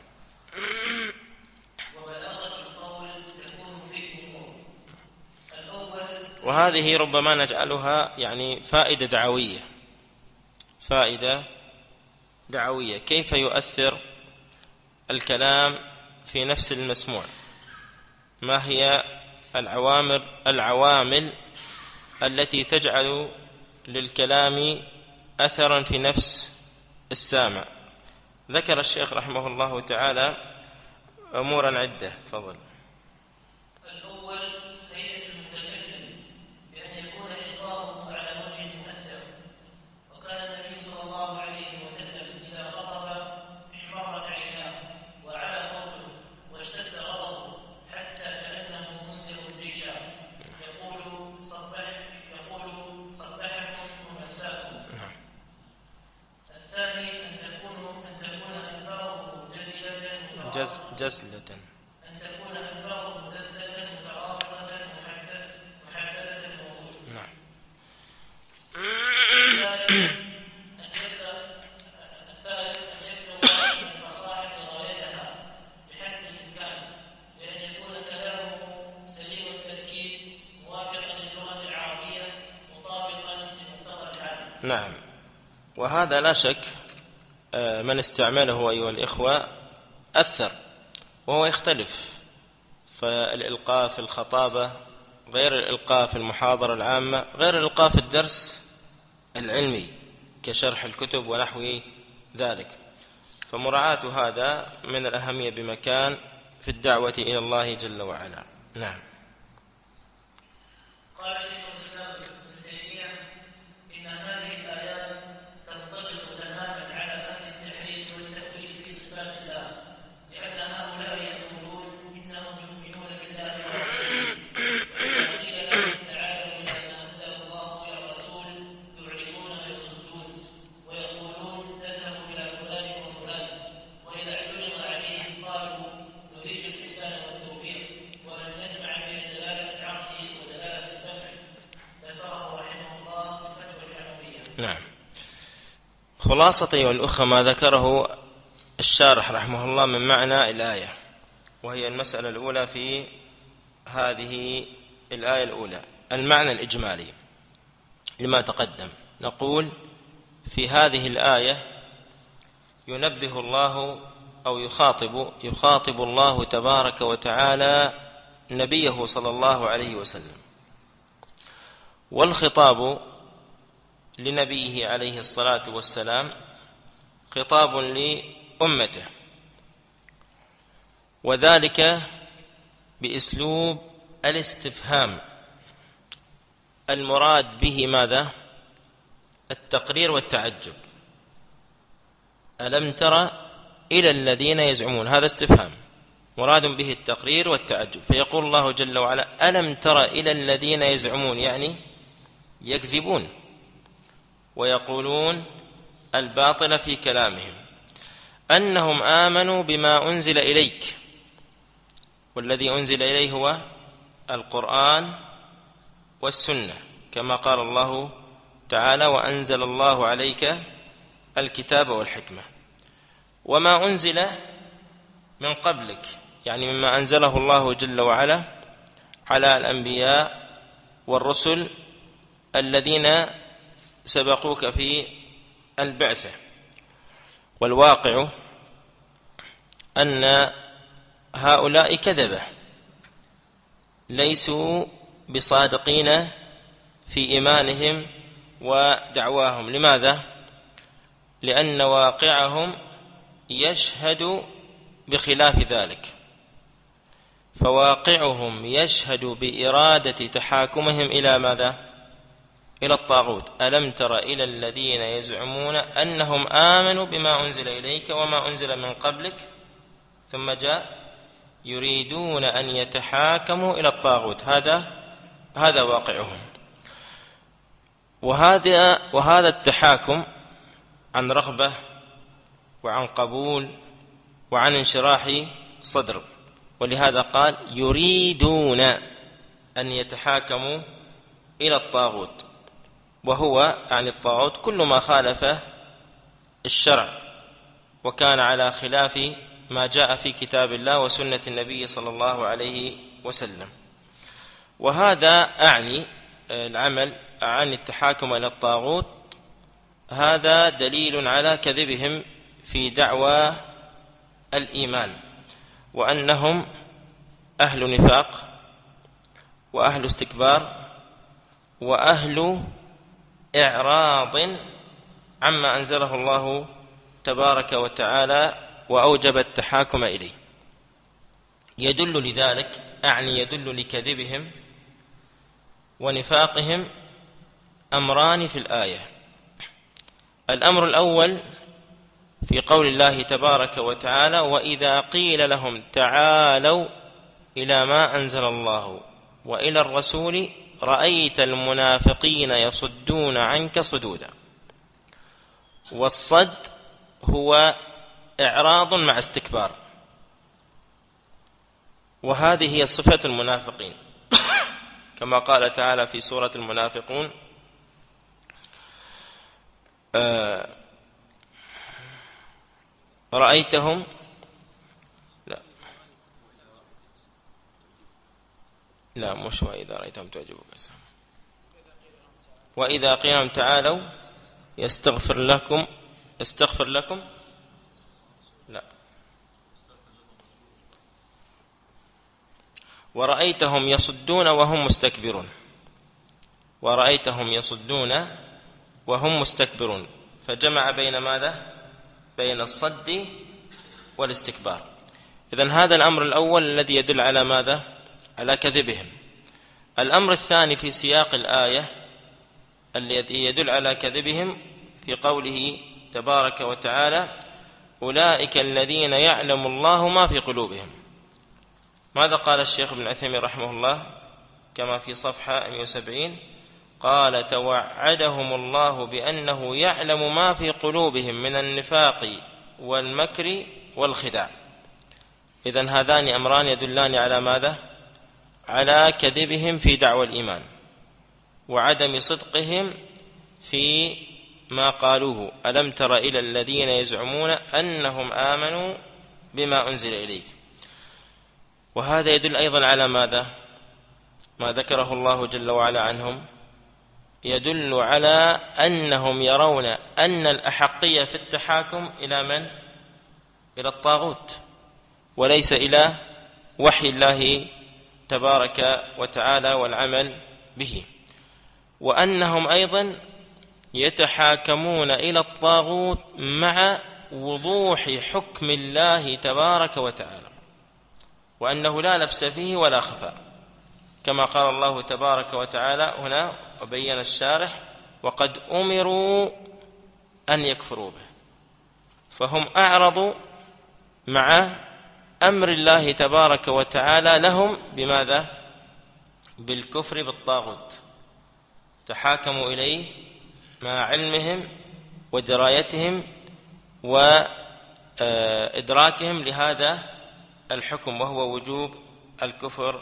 وهذه ربما نجعلها يعني فائدة دعوية، فائدة دعوية، كيف يؤثر الكلام في نفس المسموع، ما هي العوامل العوامل التي تجعل للكلام أثرا في نفس السامع. ذكر الشيخ رحمه الله تعالى أمورا عدة. تفضل. جز جزلة أن تكون ألفاظه جزلة مترافقة محددة الموضوع. نعم. الثالث أن يبلغ الفصاحة غايتها بحسب الإمكان، بأن يكون كلامه سليم التركيب موافقا للغة العربية مطابقا لمقتضى الحال. نعم. وهذا لا شك من استعمله أيها الإخوة أثر، وهو يختلف، فالإلقاء في الخطابة غير الإلقاء في المحاضرة العامة غير الإلقاء في الدرس العلمي كشرح الكتب ونحو ذلك. فمراعاة هذا من الأهمية بمكان في الدعوة إلى الله جل وعلا. نعم. قال شيخ الإسلام ابن تيمية إن هذه الآيات تنطبق تماما على أهل التحريف والتأويل في صفات الله، لأن هؤلاء يقولون إنهم يؤمنون بالله ورسوله، وإذا قيل لهم تعالوا إلى ما أنزل الله إلى الرسول يعرضون ويصدون ويقولون تذهب إلى فلان وفلان، وإذا اعترض عليهم قالوا نريد الإحسان والتوفيق وأن نجمع بين دلالة العقل ودلالة السمع. ذكره رحمه الله في فتوى الحنوية. نعم. خلاصة أيها الأخوة ما ذكره الشارح رحمه الله من معنى الآية، وهي المسألة الأولى في هذه الآية الأولى، المعنى الإجمالي لما تقدم. نقول في هذه الآية ينبه الله أو يخاطب يخاطب الله تبارك وتعالى نبيه صلى الله عليه وسلم، والخطاب لنبيه عليه الصلاة والسلام خطاب لأمته، وذلك بأسلوب الاستفهام المراد به ماذا؟ التقرير والتعجب. ألم تر إلى الذين يزعمون، هذا استفهام مراد به التقرير والتعجب. فيقول الله جل وعلا ألم تر إلى الذين يزعمون، يعني يكذبون ويقولون الباطل في كلامهم، أنهم آمنوا بما أنزل إليك، والذي أنزل إليه هو القرآن والسنة، كما قال الله تعالى وأنزل الله عليك الكتاب والحكمة. وما أنزل من قبلك، يعني مما أنزله الله جل وعلا على الأنبياء والرسل الذين سبقوك في البعثة. والواقع أن هؤلاء كذبة ليسوا بصادقين في إيمانهم ودعواهم. لماذا؟ لأن واقعهم يشهد بخلاف ذلك، فواقعهم يشهد بإرادة تحاكمهم إلى ماذا؟ إلى الطاغوت. ألم تر إلى الذين يزعمون أنهم آمنوا بما أنزل إليك وما أنزل من قبلك، ثم جاء يريدون أن يتحاكموا إلى الطاغوت. هذا هذا واقعهم. وهذا وهذا التحاكم عن رغبة وعن قبول وعن انشراح صدر، ولهذا قال يريدون أن يتحاكموا إلى الطاغوت، وهو يعني الطاغوت كل ما خالف الشرع وكان على خلاف ما جاء في كتاب الله وسنة النبي صلى الله عليه وسلم. وهذا أعني العمل عن التحاكم إلى الطاغوت، هذا دليل على كذبهم في دعوى الإيمان، وأنهم أهل نفاق وأهل استكبار وأهل إعراض عما أنزله الله تبارك وتعالى وأوجب التحاكم إليه. يدل لذلك، أعني يدل لكذبهم ونفاقهم أمران في الآية. الأمر الأول في قول الله تبارك وتعالى وإذا قيل لهم تعالوا إلى ما أنزل الله وإلى الرسول رأيت المنافقين يصدون عنك صدودا. والصد هو إعراض مع استكبار، وهذه هي صفة المنافقين كما قال تعالى في سورة المنافقون آه رأيتهم لا لا مش وإذا رأيتهم تعجبك، وإذا قيل لهم تعالوا يستغفر لكم يستغفر لكم لا ورأيتهم يصدون وهم مستكبرون، ورأيتهم يصدون وهم مستكبرون، فجمع بين ماذا؟ بين الصد والاستكبار. إذن هذا الأمر الأول الذي يدل على ماذا؟ على كذبهم. الأمر الثاني في سياق الآية الذي يدل على كذبهم في قوله تبارك وتعالى أولئك الذين يعلم الله ما في قلوبهم. ماذا قال الشيخ ابن عثيمين رحمه الله كما في صفحة مئة وسبعين؟ قال توعدهم الله بأنه يعلم ما في قلوبهم من النفاق والمكر والخداع. إذن هذان أمران يدلان على ماذا؟ على كذبهم في دعوى الإيمان وعدم صدقهم في ما قالوه ألم تر إلى الذين يزعمون أنهم آمنوا بما أنزل إليك. وهذا يدل أيضا على ماذا؟ ما ذكره الله جل وعلا عنهم، يدل على أنهم يرون أن الأحقية في التحاكم إلى من؟ إلى الطاغوت، وليس إلى وحي الله تبارك وتعالى والعمل به. وأنهم أيضا يتحاكمون إلى الطاغوت مع وضوح حكم الله تبارك وتعالى، وأنه لا لبس فيه ولا خفاء. كما قال الله تبارك وتعالى هنا وبين الشارح وقد أمروا أن يكفروا به، فهم أعرضوا مع أمر الله تبارك وتعالى لهم بماذا؟ بالكفر بالطاغوت، تحاكموا إليه مع علمهم ودرايتهم وإدراكهم لهذا الحكم وهو وجوب الكفر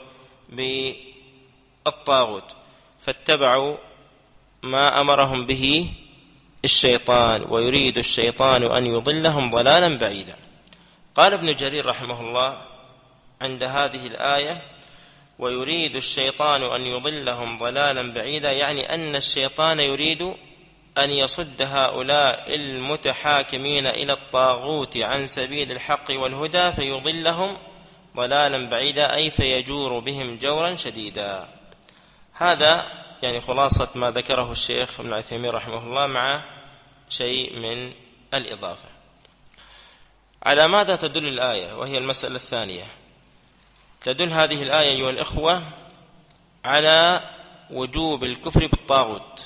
بالطاغوت، فاتبعوا ما أمرهم به الشيطان، ويريد الشيطان أن يضلهم ضلالا بعيدا. قال ابن جرير رحمه الله عند هذه الآية ويريد الشيطان أن يضلهم ضلالا بعيدا، يعني أن الشيطان يريد أن يصد هؤلاء المتحاكمين إلى الطاغوت عن سبيل الحق والهدى فيضلهم ضلالا بعيدا، أي فيجور بهم جورا شديدا. هذا يعني خلاصة ما ذكره الشيخ ابن عثيمين رحمه الله مع شيء من الإضافة. على ماذا تدل الآية؟ وهي المسألة الثانية. تدل هذه الآية أيها الإخوة على وجوب الكفر بالطاغوت،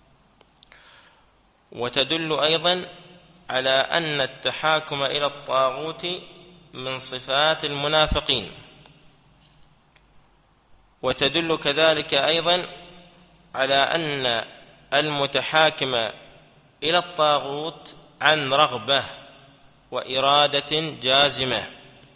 وتدل أيضا على أن التحاكم إلى الطاغوت من صفات المنافقين، وتدل كذلك أيضا على أن المتحاكم إلى الطاغوت عن رغبة وإرادة جازمة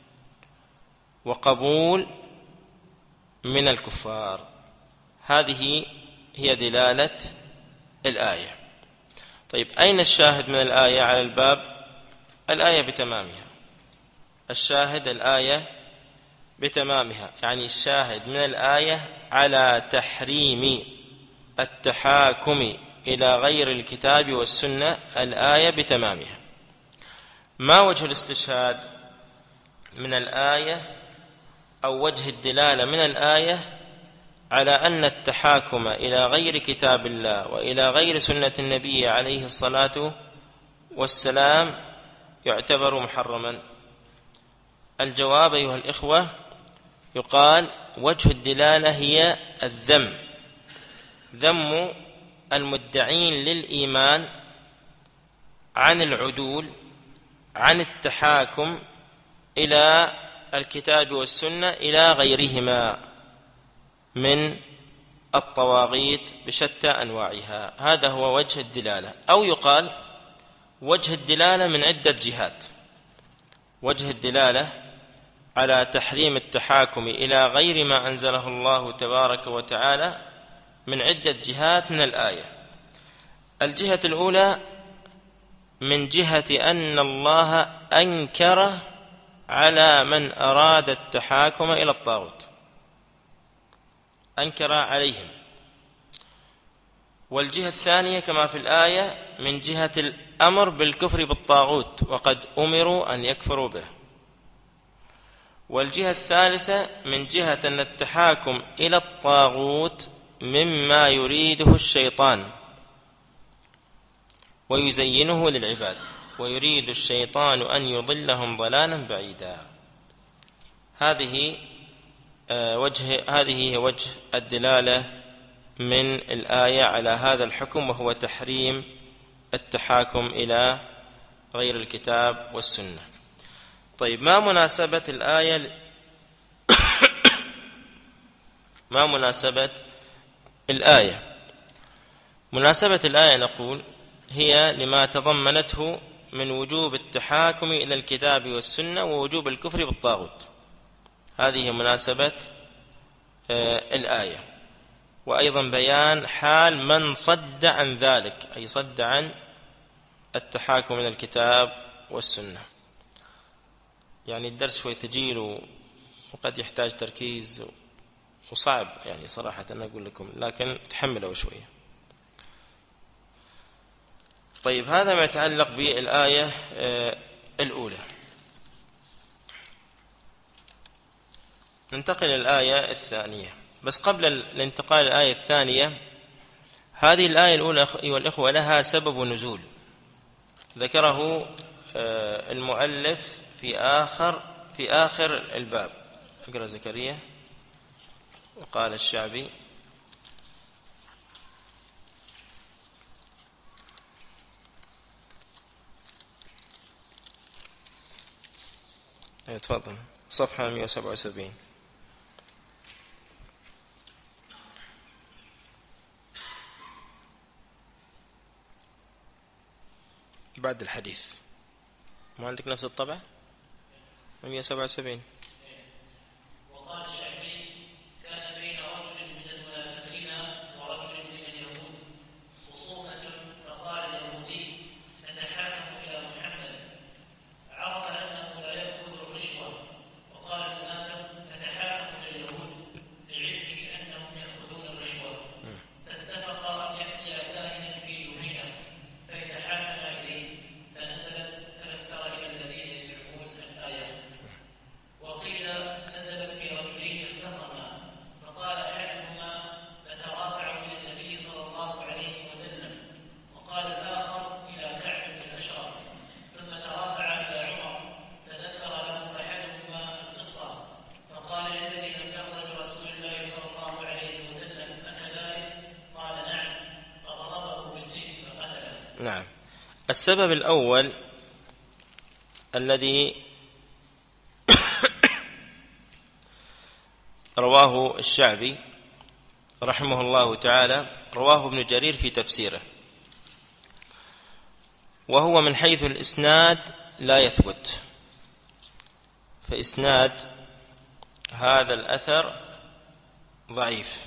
وقبول من الكفار. هذه هي دلالة الآية. طيب، أين الشاهد من الآية على الباب؟ الآية بتمامها، الشاهد الآية بتمامها، يعني الشاهد من الآية على تحريم التحاكم إلى غير الكتاب والسنة، الآية بتمامها. ما وجه الاستشهاد من الآية أو وجه الدلالة من الآية على أن التحاكم إلى غير كتاب الله وإلى غير سنة النبي عليه الصلاة والسلام يعتبر محرما؟ الجواب أيها الإخوة يقال وجه الدلالة هي الذم، ذم المدعين للإيمان عن العدول عن التحاكم إلى الكتاب والسنة إلى غيرهما من الطواغيت بشتى أنواعها. هذا هو وجه الدلالة. أو يقال وجه الدلالة من عدة جهات. وجه الدلالة على تحريم التحاكم إلى غير ما أنزله الله تبارك وتعالى من عدة جهات من الآية. الجهة الأولى من جهة أن الله أنكر على من أراد التحاكم إلى الطاغوت، أنكر عليهم. والجهة الثانية كما في الآية من جهة الأمر بالكفر بالطاغوت وقد أمروا أن يكفروا به. والجهة الثالثة من جهة أن التحاكم إلى الطاغوت مما يريده الشيطان ويزينه للعباد، ويريد الشيطان أن يضلهم ضلالا بعيدا. هذه وجه هذه هي وجه الدلالة من الآية على هذا الحكم، وهو تحريم التحاكم إلى غير الكتاب والسنة. طيب، ما مناسبة الآية ما مناسبة الآية؟ مناسبة الآية نقول هي لما تضمنته من وجوب التحاكم إلى الكتاب والسنة ووجوب الكفر بالطاغوت. هذه مناسبة الآية، وأيضا بيان حال من صد عن ذلك، أي صد عن التحاكم إلى الكتاب والسنة. يعني الدرس شوي ثقيل وقد يحتاج تركيز وصعب، يعني صراحة أنا أقول لكم، لكن تحملوا شوية. طيب، هذا ما يتعلق بالآية الأولى. ننتقل للآية الثانية. بس قبل الانتقال للآية الثانية، هذه الآية الأولى أيها الإخوة لها سبب نزول ذكره المؤلف في آخر في آخر الباب. اقرأ زكريا وقال الشعبي تفضل صفحة مئة وسبعة وسبعين. بعد الحديث ما عندك نفس الطبع مئة وسبعة وسبعين. وقال الشعبي كان بين رجل من المنافقين ورجل من اليهود خصومة، فقال اليهودي نتحاكم إلى محمد، عرف أنه لا يأكل الرشوة، وقال المنافق نتحاكم إلى اليهود لعلمه أنهم يأخذون الرشوة، فاتفقا أن يأتي كاهنا في جهنم فيتحاكم إليه، فنزلت ألم تر إلى الذين يزعمون الآية. وقيل نزلت في رجلين اختصما، فقال أحدهما نترافع إلى النبي صلى الله عليه وسلم، وقال الآخر إلى كعب بن الأشرف، ثم ترافع إلى عمر فذكر له أحدهما القصة، فقال للذي لم يرضى برسول الله صلى الله عليه وسلم أكذلك؟ قال نعم، فضربه بالسيف فقتله. نعم. السبب الأول الذي رواه الشعبي رحمه الله تعالى رواه ابن جرير في تفسيره، وهو من حيث الإسناد لا يثبت، فإسناد هذا الأثر ضعيف،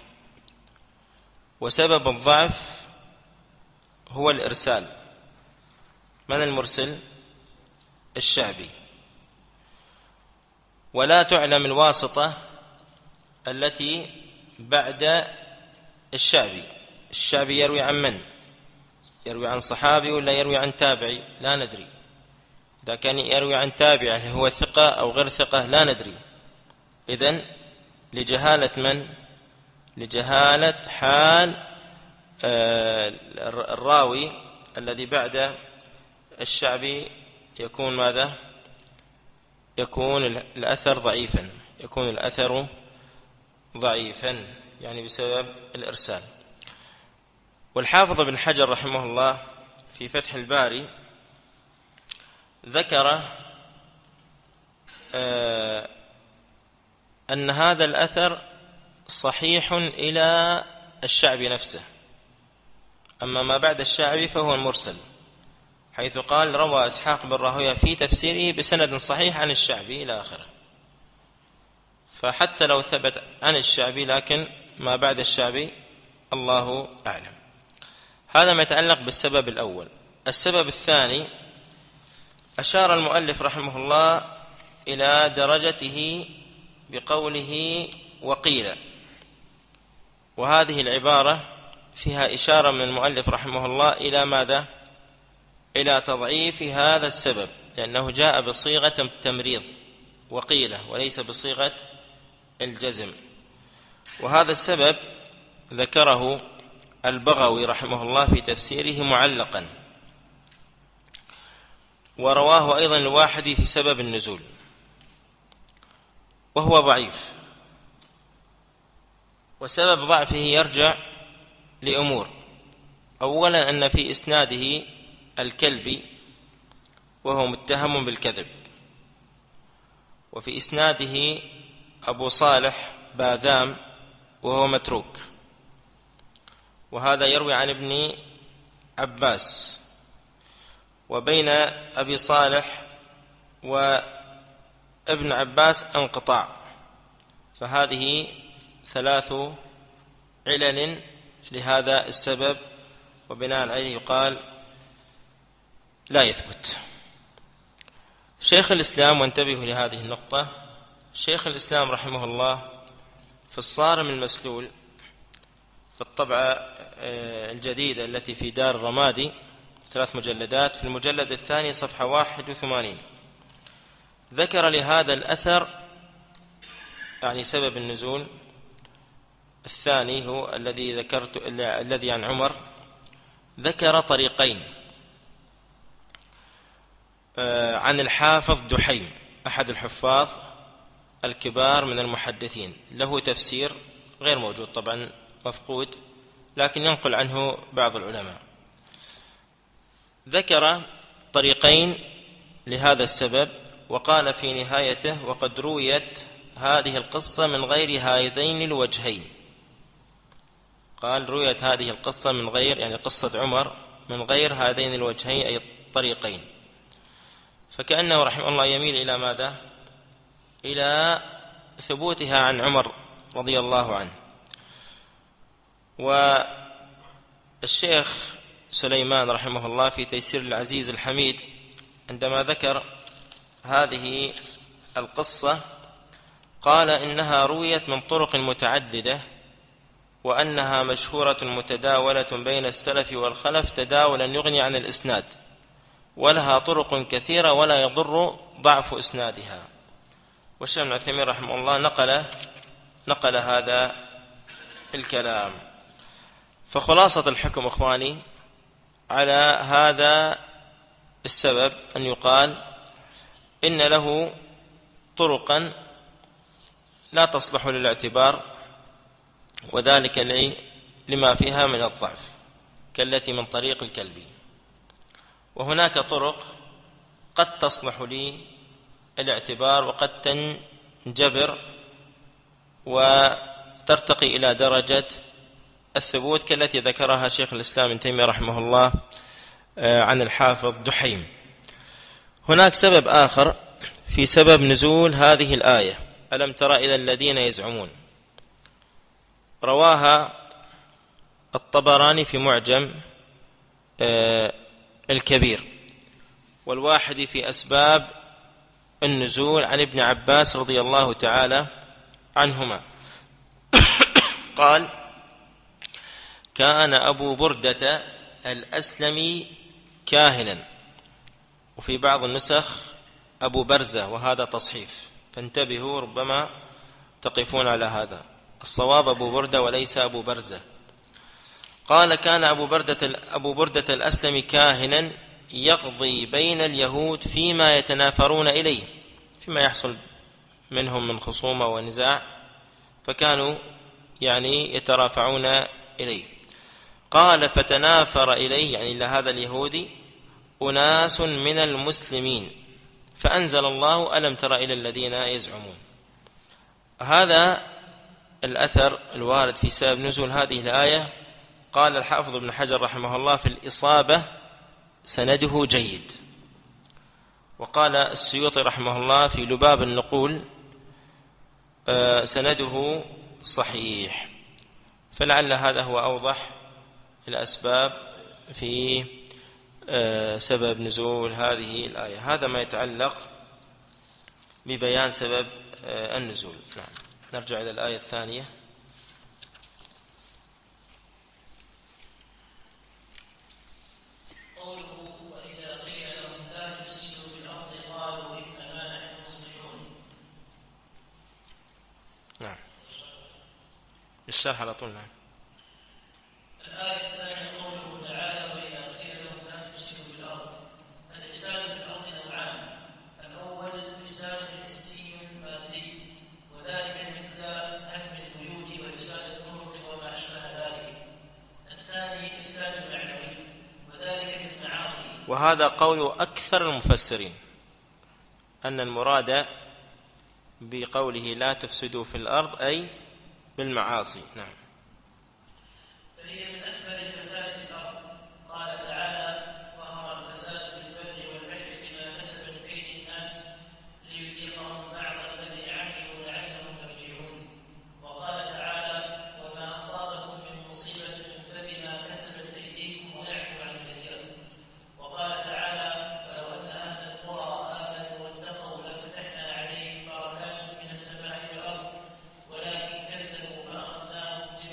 وسبب الضعف هو الإرسال. من المرسل؟ الشعبي، ولا تعلم الواسطة التي بعد الشعبي. الشعبي يروي عن من؟ يروي عن صحابي ولا يروي عن تابعي؟ لا ندري. إذا كان يروي عن تابع هل هو ثقة أو غير ثقة؟ لا ندري. إذن لجهالة من؟ لجهالة حال الراوي الذي بعد الشعبي يكون ماذا؟ يكون الأثر ضعيفا، يكون الأثر ضعيفا يعني بسبب الإرسال. والحافظ بن حجر رحمه الله في فتح الباري ذكر آه أن هذا الأثر صحيح إلى الشعبي نفسه، أما ما بعد الشعبي فهو المرسل، حيث قال روى إسحاق بن راهويه في تفسيره بسند صحيح عن الشعبي إلى آخره. فحتى لو ثبت عن الشعبي لكن ما بعد الشعبي الله أعلم. هذا ما يتعلق بالسبب الأول. السبب الثاني أشار المؤلف رحمه الله إلى درجته بقوله وقيل، وهذه العبارة فيها إشارة من المؤلف رحمه الله إلى ماذا؟ إلى تضعيف هذا السبب، لأنه جاء بصيغة التمريض وقيلة وليس بصيغة الجزم. وهذا السبب ذكره البغوي رحمه الله في تفسيره معلقا، ورواه أيضا الواحدي في سبب النزول، وهو ضعيف. وسبب ضعفه يرجع لأمور: أولا أن في إسناده الكلبي وهو متهم بالكذب، وفي إسناده أبو صالح باذام وهو متروك، وهذا يروي عن ابن عباس، وبين أبي صالح وابن عباس انقطاع، فهذه ثلاث علل لهذا السبب، وبناء عليه يقال لا يثبت. شيخ الإسلام، وانتبهوا لهذه النقطة، شيخ الإسلام رحمه الله في الصارم المسلول في الطبعة الجديدة التي في دار الرمادي ثلاث مجلدات، في المجلد الثاني صفحة واحد وثمانين ذكر لهذا الأثر يعني سبب النزول الثاني هو الذي ذكرت الذي عن عمر، ذكر طريقين عن الحافظ دحيم أحد الحفاظ الكبار من المحدثين، له تفسير غير موجود طبعا، مفقود، لكن ينقل عنه بعض العلماء. ذكر طريقين لهذا السبب، وقال في نهايته: وقد رويت هذه القصة من غير هذين الوجهين. قال: رويت هذه القصة من غير، يعني قصة عمر، من غير هذين الوجهين أي الطريقين. فكأنه رحمه الله يميل إلى ماذا؟ إلى ثبوتها عن عمر رضي الله عنه. والشيخ سليمان رحمه الله في تيسير العزيز الحميد عندما ذكر هذه القصة قال: إنها رويت من طرق متعددة، وأنها مشهورة متداولة بين السلف والخلف تداولا يغني عن الإسناد، ولها طرق كثيرة ولا يضر ضعف إسنادها. والشيخ ابن عثيمين رحمه الله نقل نقل هذا الكلام. فخلاصة الحكم إخواني على هذا السبب أن يقال إن له طرقا لا تصلح للاعتبار، وذلك لما فيها من الضعف كالتي من طريق الكلبي. وهناك طرق قد تصلح للاعتبار وقد تنجبر وترتقي إلى درجة الثبوت كالتي ذكرها شيخ الإسلام ابن تيمية رحمه الله عن الحافظ دحيم. هناك سبب آخر في سبب نزول هذه الآية: ألم تر إلى الذين يزعمون. رواها الطبراني في معجم الكبير، والواحد في أسباب النزول عن ابن عباس رضي الله تعالى عنهما قال: كان أبو بردة الأسلمي كاهنا، وفي بعض النسخ أبو برزة، وهذا تصحيف، فانتبهوا ربما تقفون على هذا. الصواب أبو بردة وليس أبو برزة. قال: كان أبو بردة, أبو بردة الأسلمي كاهنا يقضي بين اليهود فيما يتنافرون إليه، فيما يحصل منهم من خصومة ونزاع، فكانوا يعني يترافعون إليه. قال: فتنافر إليه، يعني إلى هذا اليهودي، أناس من المسلمين، فأنزل الله: ألم تر إلى الذين يزعمون. هذا الأثر الوارد في سبب نزول هذه الآية قال الحافظ ابن حجر رحمه الله في الإصابة: سنده جيد. وقال السيوطي رحمه الله في لباب النقول: سنده صحيح. فلعل هذا هو أوضح الأسباب في سبب نزول هذه الآية. هذا ما يتعلق ببيان سبب النزول. نعم، نرجع إلى الآية الثانية. نعم، الشرح على طول. نعم. الآية الثانية قوله تعالى: وإذا قيل لهم لا تفسدوا في الأرض. الإفساد في الأرض نوعان: الأول إفساد حسي مادي، وذلك مثل هدم البيوت وإفساد الطرق وما أشبه ذلك. الثاني إفساد معنوي، وذلك بالمعاصي. وهذا قول أكثر المفسرين أن المراد بقوله لا تفسدوا في الأرض أي بالمعاصي. نعم. فهي من أكبر الفساد في الأرض. قال تعالى: ظهر الفساد في البر والبحر بما كسبت أيدي الناس ليذيقهم بعض الذي عملوا لعلهم يرجعون. وقال تعالى: وما أصابكم من مصيبة فبما كسبت أيديكم ويعفو عن كثير. وقال تعالى: ولو أن أهل القرى آمنوا واتقوا لفتحنا عليهم بركات من السماء والأرض ولكن كذبوا فأخذناهم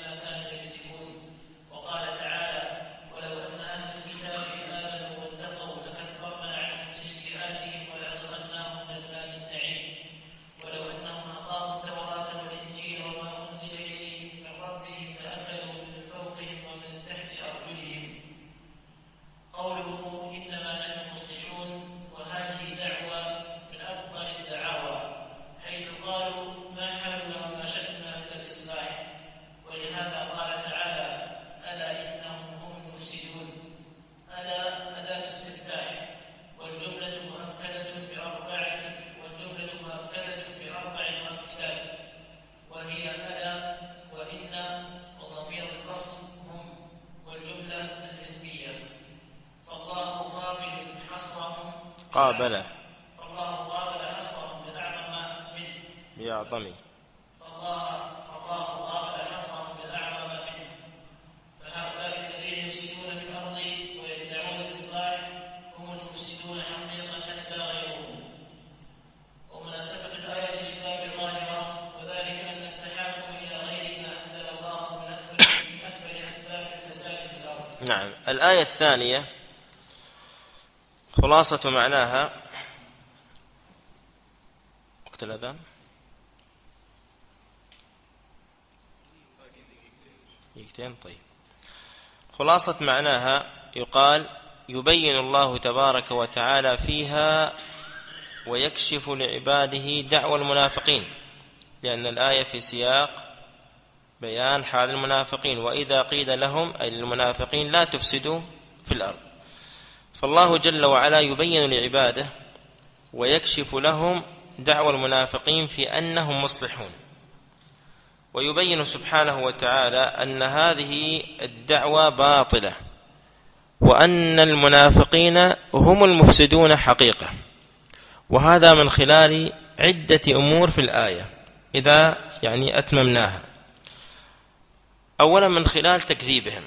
قابل فالله قابل نصرهم بأعظم منه بأعظم فالله فالله قابل نصرهم بأعظم منه. فهؤلاء الذين يفسدون في الأرض ويدعون الإصلاح هم المفسدون حقيقة لا غيرهم. ومناسبة الآية للباب ظاهرة، وذلك أن التحاكم إلى غير ما أنزل الله من أكبر من أكبر أسباب الفساد في الأرض. نعم. الآية الثانية خلاصة معناها وقت الأذان دقيقتين. طيب، خلاصة معناها يقال يبين الله تبارك وتعالى فيها ويكشف لعباده دعوى المنافقين، لأن الآية في سياق بيان حال المنافقين، وإذا قيل لهم أي المنافقين لا تفسدوا في الأرض. فالله جل وعلا يبين لعباده ويكشف لهم دعوى المنافقين في أنهم مصلحون، ويبين سبحانه وتعالى أن هذه الدعوة باطلة، وأن المنافقين هم المفسدون حقيقة. وهذا من خلال عدة أمور في الآية إذا يعني أتممناها. أولا من خلال تكذيبهم،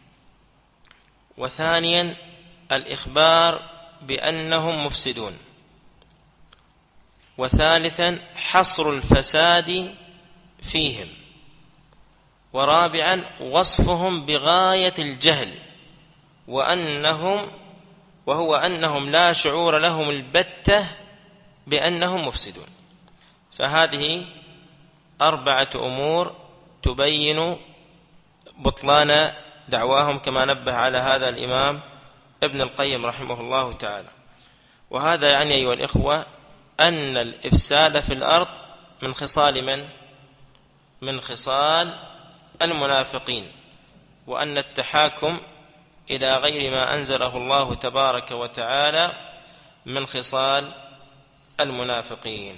وثانيا الإخبار بأنهم مفسدون، وثالثا حصر الفساد فيهم، ورابعا وصفهم بغاية الجهل، وأنهم وهو أنهم لا شعور لهم البتة بأنهم مفسدون. فهذه أربعة أمور تبين بطلان دعواهم، كما نبه على هذا الإمام ابن القيم رحمه الله تعالى. وهذا يعني أيها الإخوة أن الإفساد في الأرض من خصال من؟ من خصال المنافقين، وأن التحاكم إلى غير ما أنزله الله تبارك وتعالى من خصال المنافقين.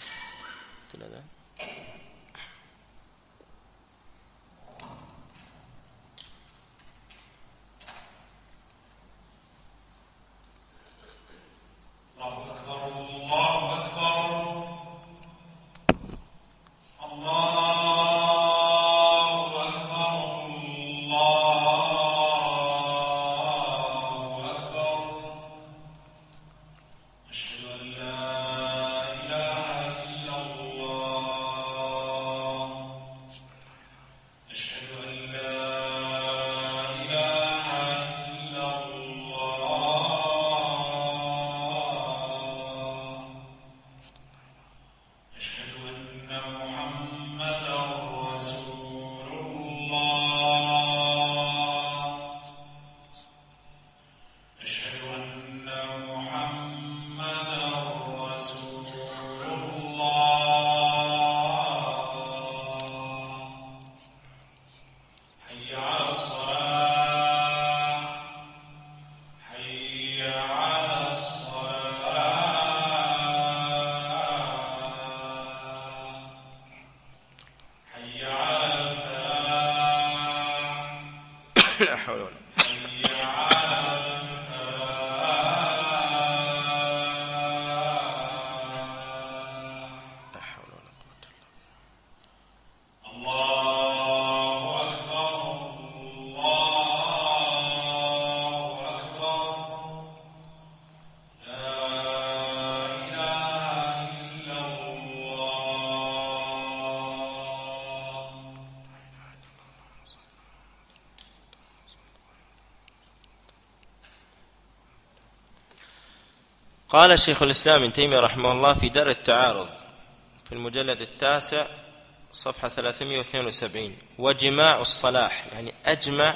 قال شيخ الإسلام ابن تيمية رحمه الله في درء التعارض في المجلد التاسع صفحة ثلاثمائة واثنين وسبعين: وجماع الصلاح، يعني أجمع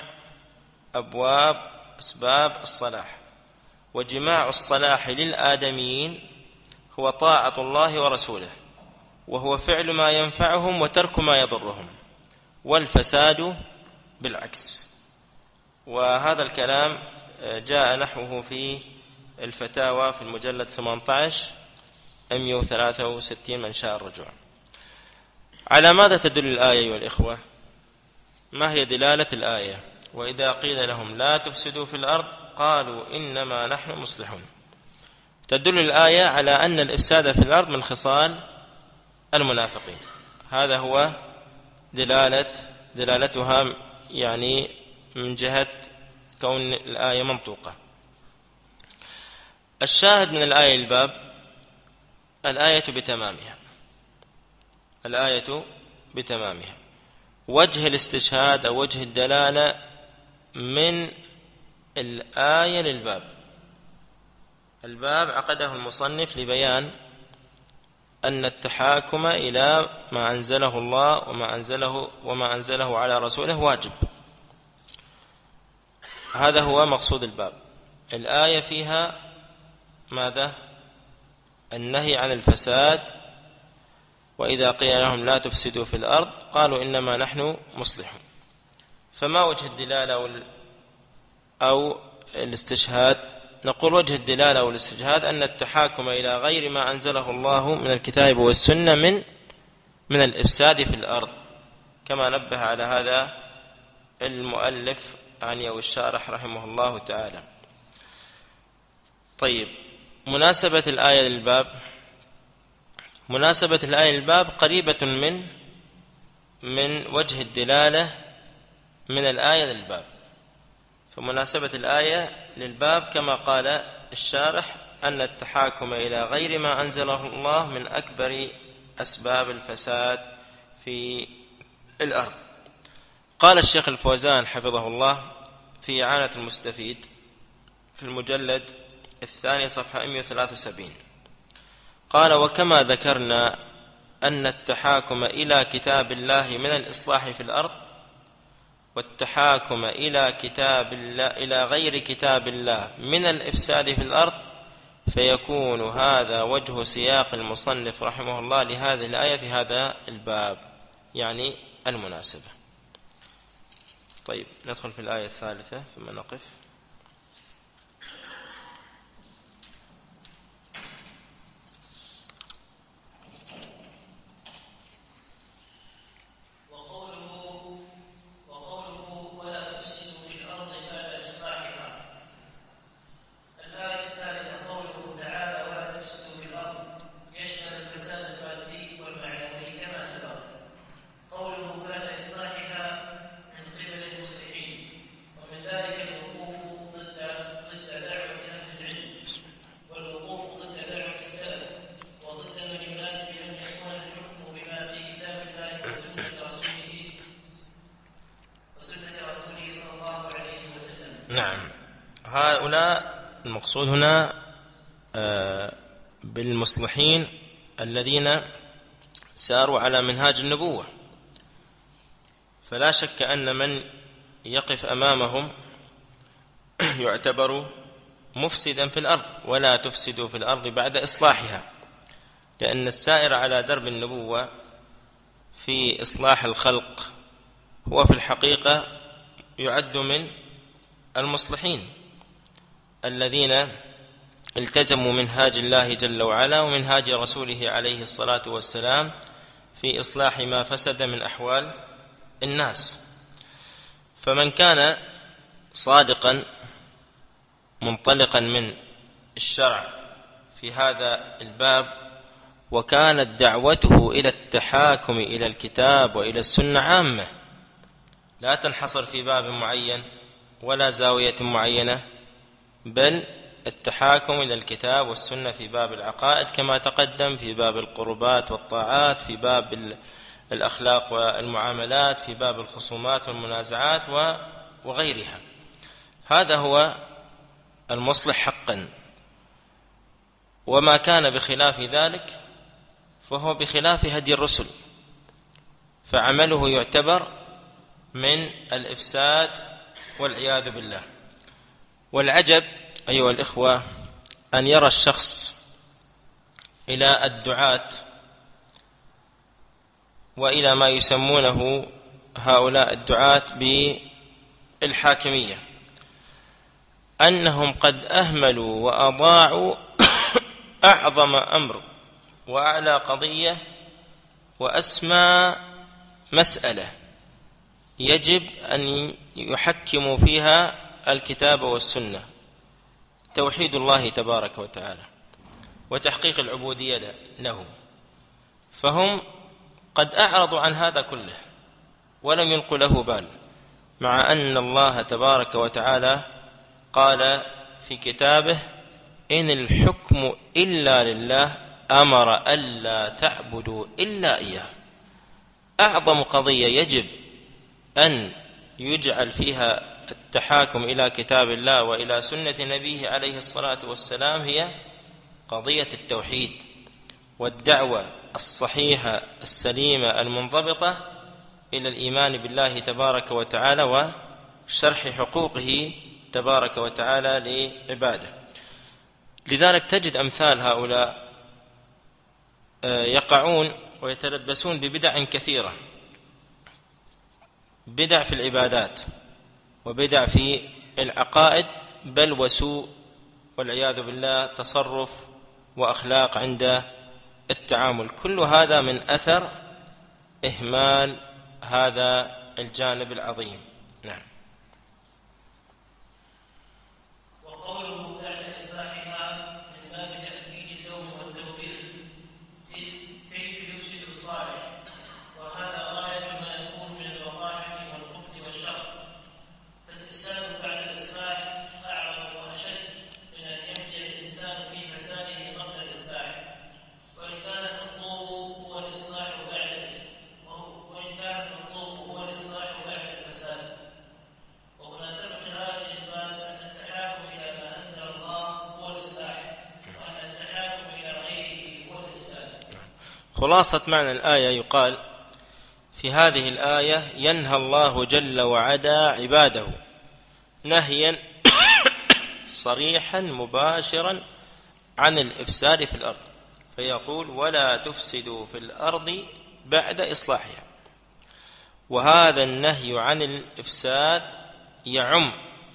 أبواب أسباب الصلاح، وجماع الصلاح للآدميين هو طاعة الله ورسوله، وهو فعل ما ينفعهم وترك ما يضرهم، والفساد بالعكس. وهذا الكلام جاء نحوه في الفتاوى في المجلد ثمانية عشر مئة وثلاثة وستين من شاء الرجوع. على ماذا تدل الآية أيها الإخوة؟ ما هي دلالة الآية؟ وإذا قيل لهم لا تفسدوا في الأرض قالوا إنما نحن مصلحون. تدل الآية على أن الإفساد في الأرض من خصال المنافقين. هذا هو دلالة دلالتها، يعني من جهة كون الآية منطوقة. الشاهد من الآية الباب الآية بتمامها، الآية بتمامها. وجه الاستشهاد أو وجه الدلالة من الآية للباب، الباب عقده المصنف لبيان أن التحاكم إلى ما أنزله الله وما أنزله وما أنزله على رسوله واجب. هذا هو مقصود الباب. الآية فيها ماذا؟ النهي عن الفساد، وإذا قيل لهم لا تفسدوا في الأرض قالوا إنما نحن مصلحون. فما وجه الدلالة أو الاستشهاد؟ نقول وجه الدلالة والاستشهاد أن التحاكم إلى غير ما أنزله الله من الكتاب والسنة من من الإفساد في الأرض، كما نبه على هذا المؤلف يعني أو الشارح رحمه الله تعالى. طيب، مناسبة الآية للباب، مناسبة الآية للباب قريبة من من وجه الدلالة من الآية للباب. فمناسبة الآية للباب كما قال الشارح أن التحاكم إلى غير ما أنزله الله من أكبر أسباب الفساد في الأرض. قال الشيخ الفوزان حفظه الله في إعانة المستفيد في المجلد الثاني صفحة مئة وثلاثة وسبعين، قال: وكما ذكرنا أن التحاكم إلى كتاب الله من الإصلاح في الأرض، والتحاكم إلى كتاب الله إلى غير كتاب الله من الإفساد في الأرض، فيكون هذا وجه سياق المصنف رحمه الله لهذه الآية في هذا الباب، يعني المناسبة. طيب، ندخل في الآية الثالثة ثم نقف. نعم، هؤلاء المقصود هنا بالمصلحين الذين ساروا على منهاج النبوة، فلا شك أن من يقف أمامهم يعتبر مفسدا في الأرض، ولا تفسدوا في الأرض بعد إصلاحها، لأن السائر على درب النبوة في إصلاح الخلق هو في الحقيقة يعد من المصلحين الذين التزموا منهاج الله جل وعلا ومنهاج رسوله عليه الصلاة والسلام في إصلاح ما فسد من أحوال الناس. فمن كان صادقا منطلقا من الشرع في هذا الباب، وكانت دعوته إلى التحاكم إلى الكتاب وإلى السنة عامة، لا تنحصر في باب معين ولا زاوية معينة، بل التحاكم إلى الكتاب والسنة في باب العقائد كما تقدم، في باب القربات والطاعات، في باب الأخلاق والمعاملات، في باب الخصومات والمنازعات وغيرها. هذا هو المصلح حقا، وما كان بخلاف ذلك فهو بخلاف هدي الرسل، فعمله يعتبر من الإفساد والعياذ بالله. والعجب أيها الإخوة أن يرى الشخص إلى الدعاة وإلى ما يسمونه هؤلاء الدعاة بالحاكمية أنهم قد أهملوا وأضاعوا أعظم أمر وأعلى قضية وأسمى مسألة يجب أن يحكموا فيها الكتاب والسنة، توحيد الله تبارك وتعالى. وتحقيق العبودية له، فهم قد أعرضوا عن هذا كله ولم يلقوا له بال، مع أن الله تبارك وتعالى قال في كتابه: إن الحكم إلا لله أمر ألا تعبدوا إلا إياه. أعظم قضية يجب أن يجعل فيها التحاكم إلى كتاب الله وإلى سنة نبيه عليه الصلاة والسلام هي قضية التوحيد والدعوة الصحيحة السليمة المنضبطة إلى الإيمان بالله تبارك وتعالى وشرح حقوقه تبارك وتعالى لعباده. لذلك تجد أمثال هؤلاء يقعون ويتلبسون ببدع كثيرة، بدع في العبادات وبدع في العقائد، بل وسوء والعياذ بالله تصرف وأخلاق عند التعامل. كل هذا من أثر إهمال هذا الجانب العظيم. نعم. وقوله بعد إصلاحها من باب تأكيد اللوم والتوبيخ كيف يفسد الصالح، وهذا غاية ما يكون من الوقاحة والخبث والشر، فالإحسان بعد الإصلاح أعظم وأشد من أن يبدأ الإنسان في فساده قبل الإصلاح، وإن كان المطلوب هو الإصلاح بعد وإن كان المطلوب هو الإصلاح بعد الفساد. ومناسبة هذه الباب أن التحاكم إلى ما أنزل الله هو الإصلاح، وأن التحاكم إلى غيره هو الإفساد. خلاصة معنى الآية يقال في هذه الآية: ينهى الله جل وعلا عباده نهيا صريحا مباشرا عن الإفساد في الأرض، فيقول: ولا تفسدوا في الأرض بعد إصلاحها. وهذا النهي عن الإفساد يعم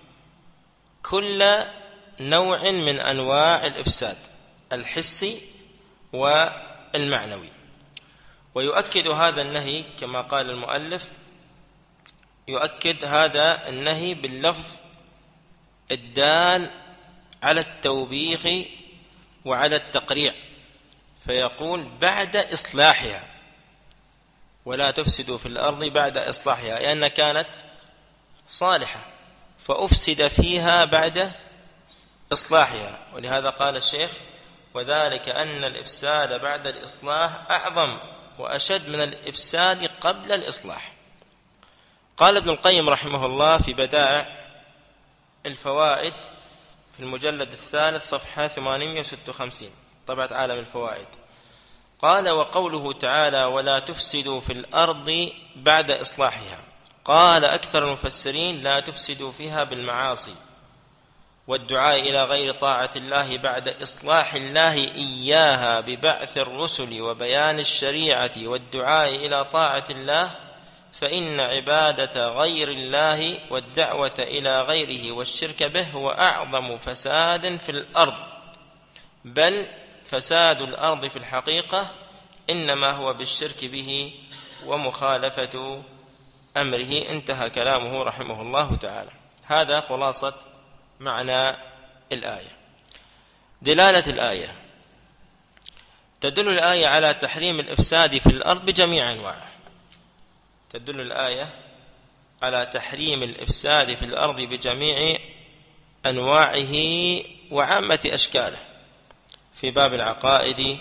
كل نوع من أنواع الإفساد الحسي والمعنوي. ويؤكد هذا النهي كما قال المؤلف، يؤكد هذا النهي باللفظ الدال على التوبيخ وعلى التقريع، فيقول: بعد إصلاحها، ولا تفسدوا في الأرض بعد إصلاحها، لأن كانت صالحة فأفسد فيها بعد إصلاحها. ولهذا قال الشيخ: وذلك أن الإفساد بعد الإصلاح أعظم وأشد من الإفساد قبل الإصلاح. قال ابن القيم رحمه الله في بدائع الفوائد في المجلد الثالث صفحة ثمانمائة وستة وخمسين، طبعة عالم الفوائد، قال: وقوله تعالى: ولا تفسدوا في الأرض بعد إصلاحها، قال أكثر المفسرين: لا تفسدوا فيها بالمعاصي والدعاء إلى غير طاعة الله بعد إصلاح الله إياها ببعث الرسل وبيان الشريعة والدعاء إلى طاعة الله، فإن عبادة غير الله والدعوة إلى غيره والشرك به هو أعظم فساد في الأرض، بل فساد الأرض في الحقيقة إنما هو بالشرك به ومخالفة أمره. انتهى كلامه رحمه الله تعالى. هذا خلاصة معنى الآية. دلالة الآية: تدل الآية على تحريم الإفساد في الأرض بجميع أنواعه. تدل الآية على تحريم الإفساد في الأرض بجميع أنواعه وعامة أشكاله. في باب العقائد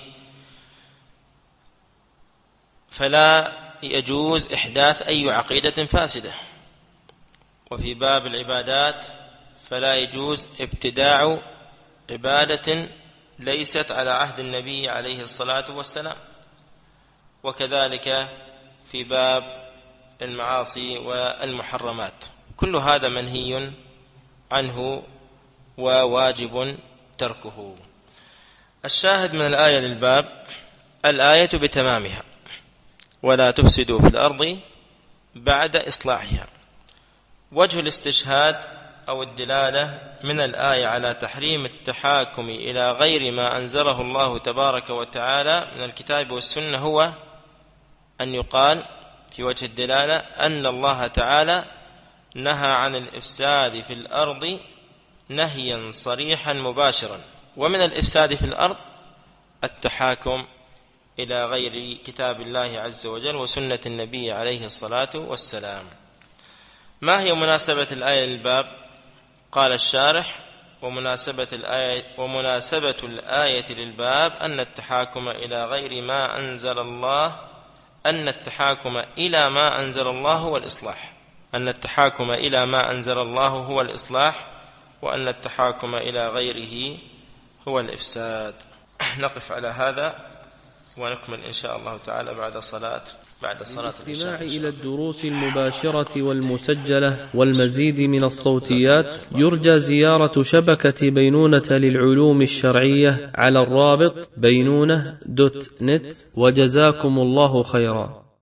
فلا يجوز إحداث أي عقيدة فاسدة، وفي باب العبادات فلا يجوز ابتداع عبادة ليست على عهد النبي عليه الصلاة والسلام، وكذلك في باب المعاصي والمحرمات. كل هذا منهي عنه وواجب تركه. الشاهد من الآية للباب: الآية بتمامها: ولا تفسدوا في الأرض بعد إصلاحها. وجه الاستشهاد أو الدلالة من الآية على تحريم التحاكم إلى غير ما أنزله الله تبارك وتعالى من الكتاب والسنة هو أن يقال في وجه الدلالة أن الله تعالى نهى عن الإفساد في الأرض نهيا صريحا مباشرا. ومن الإفساد في الأرض التحاكم إلى غير كتاب الله عز وجل وسنة النبي عليه الصلاة والسلام. ما هي مناسبة الآية للباب؟ قال الشارح: ومناسبة الآية, ومناسبة الآية للباب أن التحاكم إلى غير ما أنزل الله أن التحاكم إلى ما أنزل الله هو الإصلاح أن التحاكم إلى ما أنزل الله هو الإصلاح وأن التحاكم إلى غيره هو الإفساد. نقف على هذا ونكمل إن شاء الله تعالى بعد صلاة بعد صلاة الاستماع إلى الدروس المباشرة والمسجلة والمزيد من الصوتيات يرجى زيارة شبكة بينونة للعلوم الشرعية على الرابط بينونة دوت نت. وجزاكم الله خيرا.